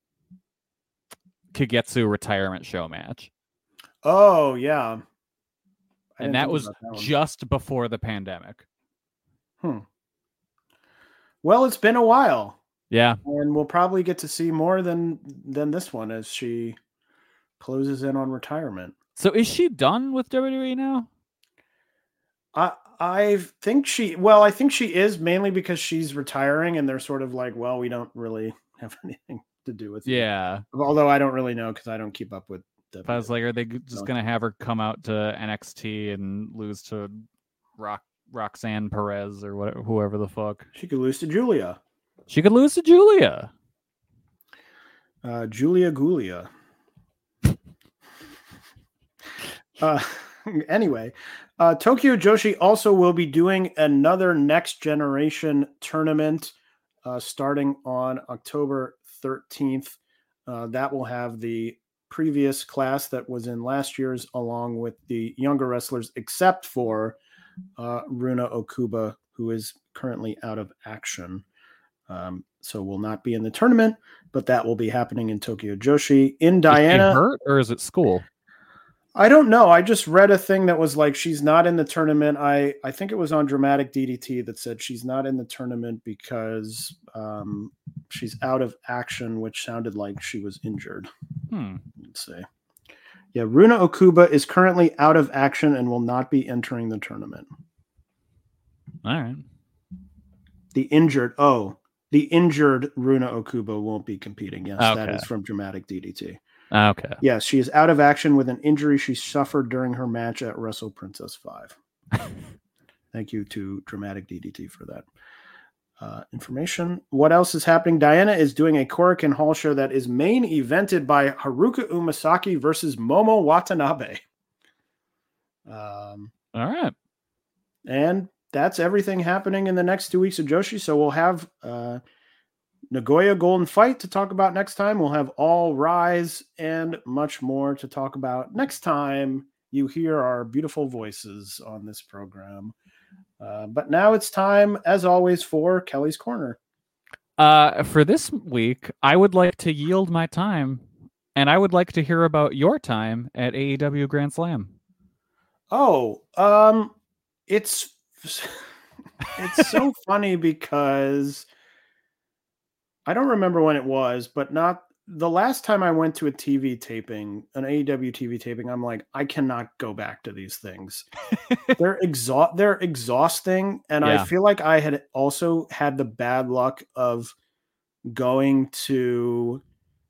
Kagetsu retirement show match. Oh, yeah. I And that think was about that one. just before the pandemic. Hmm. Well, it's been a while. Yeah. And we'll probably get to see more than than this one as she closes in on retirement. So is she done with W W E now? I I think she well, I think she is, mainly because she's retiring and they're sort of like, well, we don't really have anything to do with it. Yeah. Although I don't really know because I don't keep up with If I was like, are they just gonna have her come out to N X T and lose to Rock Roxanne Perez or whatever, whoever the fuck? She could lose to Julia. She could lose to Julia. Uh, Julia Gulia. uh, anyway, uh, Tokyo Joshi also will be doing another Next Generation tournament uh, starting on October thirteenth. Uh, that will have the previous class that was in last year's along with the younger wrestlers, except for uh, Runa Okuba, who is currently out of action. Um, so will not be in the tournament, but that will be happening in Tokyo Joshi. In Diana, is she hurt or is it school? I don't know. I just read a thing that was like she's not in the tournament. I I think it was on Dramatic D D T that said she's not in the tournament because um, she's out of action, which sounded like she was injured. Hmm. Let's see. Yeah, Runa Okuba is currently out of action and will not be entering the tournament. All right. The injured. Oh. The injured Runa Okuba won't be competing. Yes, okay. That is from Dramatic D D T. Okay. Yes, she is out of action with an injury she suffered during her match at Wrestle Princess five. Thank you to Dramatic D D T for that uh, information. What else is happening? Diana is doing a Korakuen Hall show that is main evented by Haruka Umasaki versus Momo Watanabe. Um, All right. And that's everything happening in the next two weeks of Joshi. So we'll have uh, Nagoya Golden Fight to talk about next time. We'll have All Rise and much more to talk about next time you hear our beautiful voices on this program. Uh, but now it's time, as always, for Kelly's Corner. Uh, for this week, I would like to yield my time, and I would like to hear about your time at A E W Grand Slam. Oh, um, it's it's so funny because I don't remember when it was, but not the last time I went to a T V taping, an A E W T V taping. I'm like, I cannot go back to these things. they're exhaust, they're exhausting, and Yeah. I feel like I had also had the bad luck of going to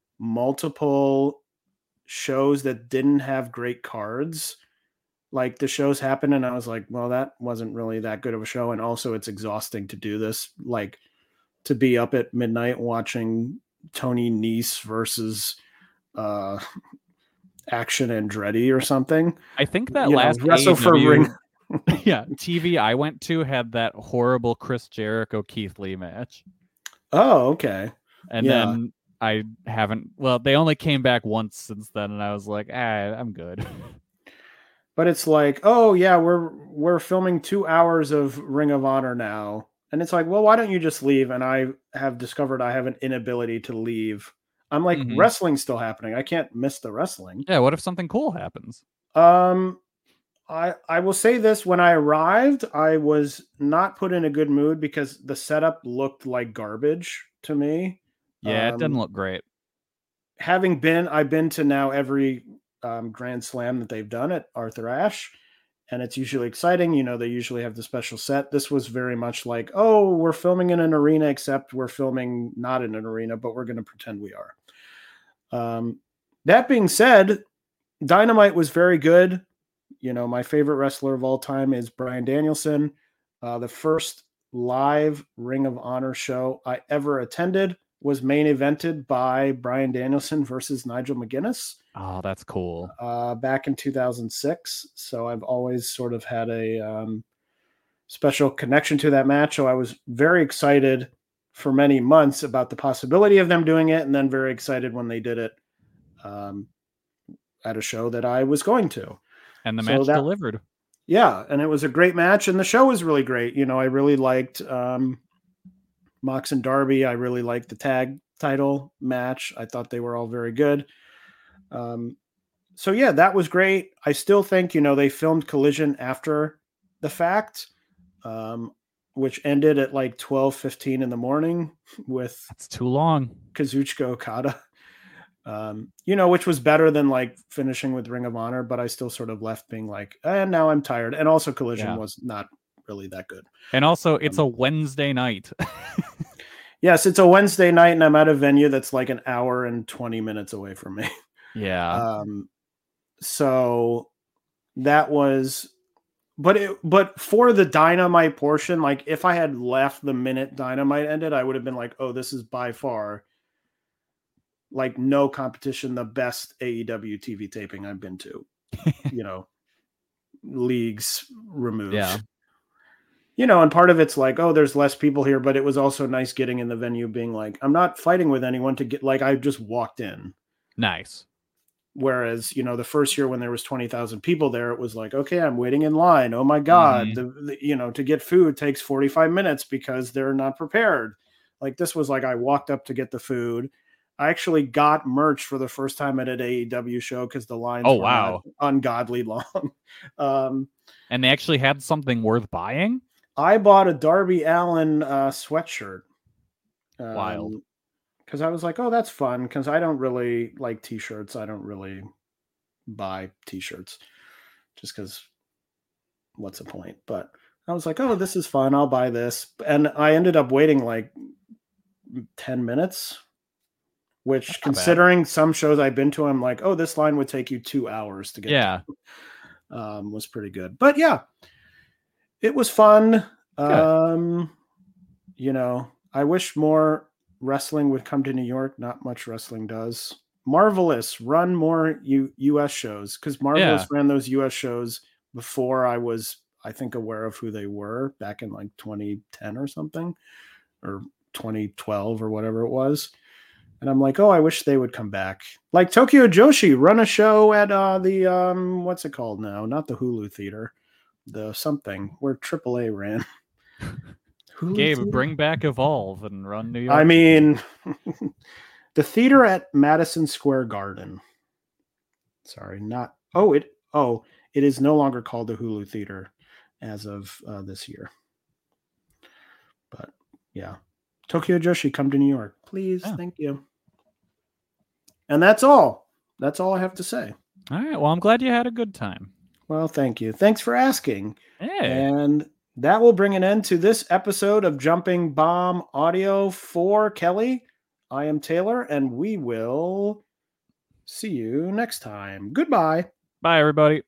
multiple shows that didn't have great cards. Like the shows happened and I was like, well, that wasn't really that good of a show. And also it's exhausting to do this, like to be up at midnight watching Tony Nese versus uh, Action Andretti or something. I think that You know, last wrestle A E for W ring. yeah, T V I went to had that horrible Chris Jericho Keith Lee match. Oh, okay. And Yeah. then I haven't, well, they only came back once since then, and I was like, ah, I'm good. But it's like, oh yeah, we're we're filming two hours of Ring of Honor now. And it's like, well, why don't you just leave? And I have discovered I have an inability to leave. I'm like, Mhm. wrestling's still happening. I can't miss the wrestling. Yeah, what if something cool happens? Um, I I will say this: when I arrived, I was not put in a good mood because the setup looked like garbage to me. Yeah, it Um, didn't look great. Having been, I've been to now every um, Grand Slam that they've done at Arthur Ashe, and it's usually exciting. You know, they usually have the special set. This was very much like, oh, we're filming in an arena, except we're filming not in an arena, but we're going to pretend we are. Um, that being said, Dynamite was very good. You know, my favorite wrestler of all time is Bryan Danielson. Uh, the first live Ring of Honor show I ever attended was main evented by Bryan Danielson versus Nigel McGuinness Oh, that's cool. uh, back in two thousand six. So I've always sort of had a um, special connection to that match. So I was very excited for many months about the possibility of them doing it, and then very excited when they did it um, at a show that I was going to. And the So match that- delivered. Yeah, and it was a great match, and the show was really great. You know, I really liked um, Mox and Darby. I really liked the tag title match. I thought they were all very good. Um, so yeah, that was great. I still think, you know, they filmed Collision after the fact, um, which ended at like twelve fifteen in the morning with That's too long. Kazuchika Okada. Um, you know, which was better than like finishing with Ring of Honor, but I still sort of left being like, and now I'm tired. And also Collision Yeah. was not really that good. And also, it's Um, a Wednesday night. Yes, it's a Wednesday night and I'm at a venue that's like an hour and twenty minutes away from me. yeah. Um, so that was, but it, but for the Dynamite portion, like if I had left the minute Dynamite ended, I would have been like, oh, this is by far like no competition, the best A E W T V taping I've been to, you know, leagues removed. Yeah. You know, and part of it's like, oh, there's less people here, but it was also nice getting in the venue being like, I'm not fighting with anyone to get, like, I just walked in. Nice. Whereas, you know, the first year when there was twenty thousand people there, it was like, okay, I'm waiting in line. Oh my God. Mhm. The, the, you know, to get food takes forty-five minutes because they're not prepared. Like this was like, I walked up to get the food. I actually got merch for the first time at an A E W show because the lines Oh, were wow. not ungodly long. um, And they actually had something worth buying? I bought a Darby Allin uh, sweatshirt. Um, Wild. Because I was like, oh, that's fun. Because I don't really like t-shirts. I don't really buy t-shirts just because what's the point? But I was like, oh, this is fun. I'll buy this. And I ended up waiting like ten minutes, which not bad. considering some shows I've been to, I'm like, oh, this line would take you two hours to get Yeah. to. Um, was pretty good. But yeah, it was fun. Um, you know, I wish more wrestling would come to New York. Not much wrestling does. Marvelous, run more U- U.S. shows because Marvelous Yeah. ran those U S shows before I was, I think, aware of who they were back in like twenty ten or something, or twenty twelve or whatever it was. And I'm like, oh, I wish they would come back. Like Tokyo Joshi, run a show at uh, the, um, what's it called now? Not the Hulu Theater, the something where triple A ran. Hulu Gabe, Theater? bring back Evolve and run New York. I mean, the theater at Madison Square Garden. Sorry, not, oh, it, oh, it is no longer called the Hulu Theater as of uh, this year. But yeah, Tokyo Joshi, come to New York, please. Yeah. Thank you. And that's all. That's all I have to say. All right. Well, I'm glad you had a good time. Well, thank you. Thanks for asking. Hey. And that will bring an end to this episode of Jumping Bomb Audio for Kelly. I am Taylor, and we will see you next time. Goodbye. Bye, everybody.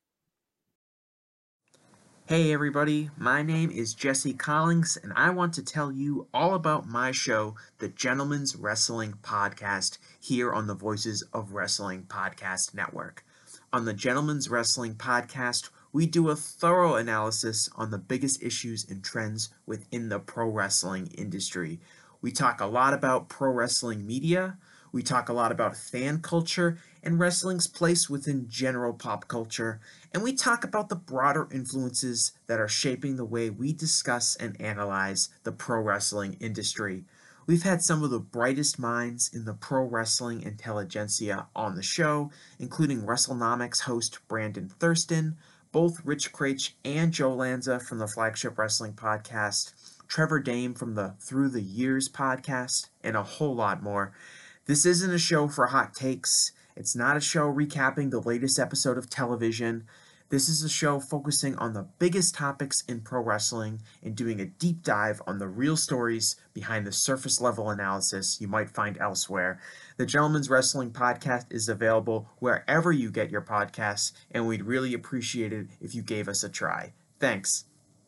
Hey everybody, my name is Jesse Collins, and I want to tell you all about my show, The Gentleman's Wrestling Podcast, here on the Voices of Wrestling Podcast Network. On the Gentleman's Wrestling Podcast, we do a thorough analysis on the biggest issues and trends within the pro wrestling industry. We talk a lot about pro wrestling media, we talk a lot about fan culture and wrestling's place within general pop culture, and we talk about the broader influences that are shaping the way we discuss and analyze the pro wrestling industry. We've had some of the brightest minds in the pro wrestling intelligentsia on the show, including WrestleNomics host Brandon Thurston, both Rich Craich and Joe Lanza from the Flagship Wrestling Podcast, Trevor Dame from the Through the Years podcast, and a whole lot more. This isn't a show for hot takes. It's not a show recapping the latest episode of television. This is a show focusing on the biggest topics in pro wrestling and doing a deep dive on the real stories behind the surface level analysis you might find elsewhere. The Gentleman's Wrestling Podcast is available wherever you get your podcasts, and we'd really appreciate it if you gave us a try. Thanks.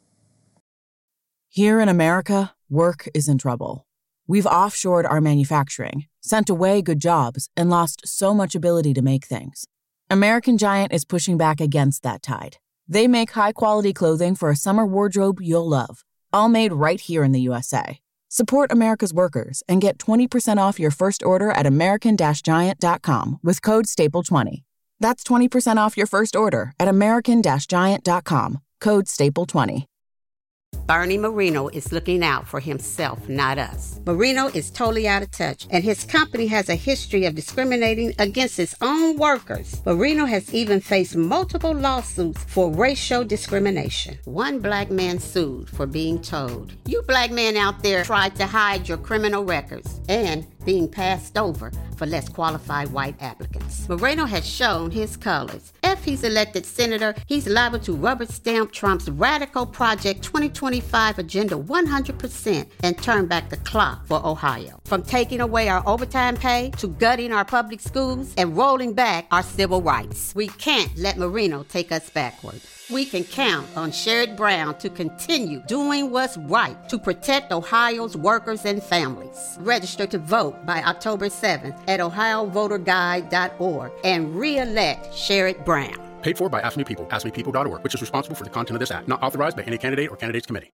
Here in America, work is in trouble. We've offshored our manufacturing, sent away good jobs, and lost so much ability to make things. American Giant is pushing back against that tide. They make high-quality clothing for a summer wardrobe you'll love, all made right here in the U S A. Support America's workers and get twenty percent off your first order at American Giant dot com with code staple twenty. That's twenty percent off your first order at American Giant dot com, code staple twenty. Bernie Marino is looking out for himself, not us. Marino is totally out of touch, and his company has a history of discriminating against its own workers. Marino has even faced multiple lawsuits for racial discrimination. One black man sued for being told, "You black men out there tried to hide your criminal records," and being passed over for less qualified white applicants. Moreno has shown his colors. If he's elected senator, he's liable to rubber stamp Trump's radical Project twenty twenty-five agenda one hundred percent and turn back the clock for Ohio. From taking away our overtime pay to gutting our public schools and rolling back our civil rights. We can't let Marino take us backward. We can count on Sherrod Brown to continue doing what's right to protect Ohio's workers and families. Register to vote by October seventh at ohio voter guide dot org and re-elect Sherrod Brown. Paid for by Ask Me People, ask me people dot org, which is responsible for the content of this act. Not authorized by any candidate or candidates committee.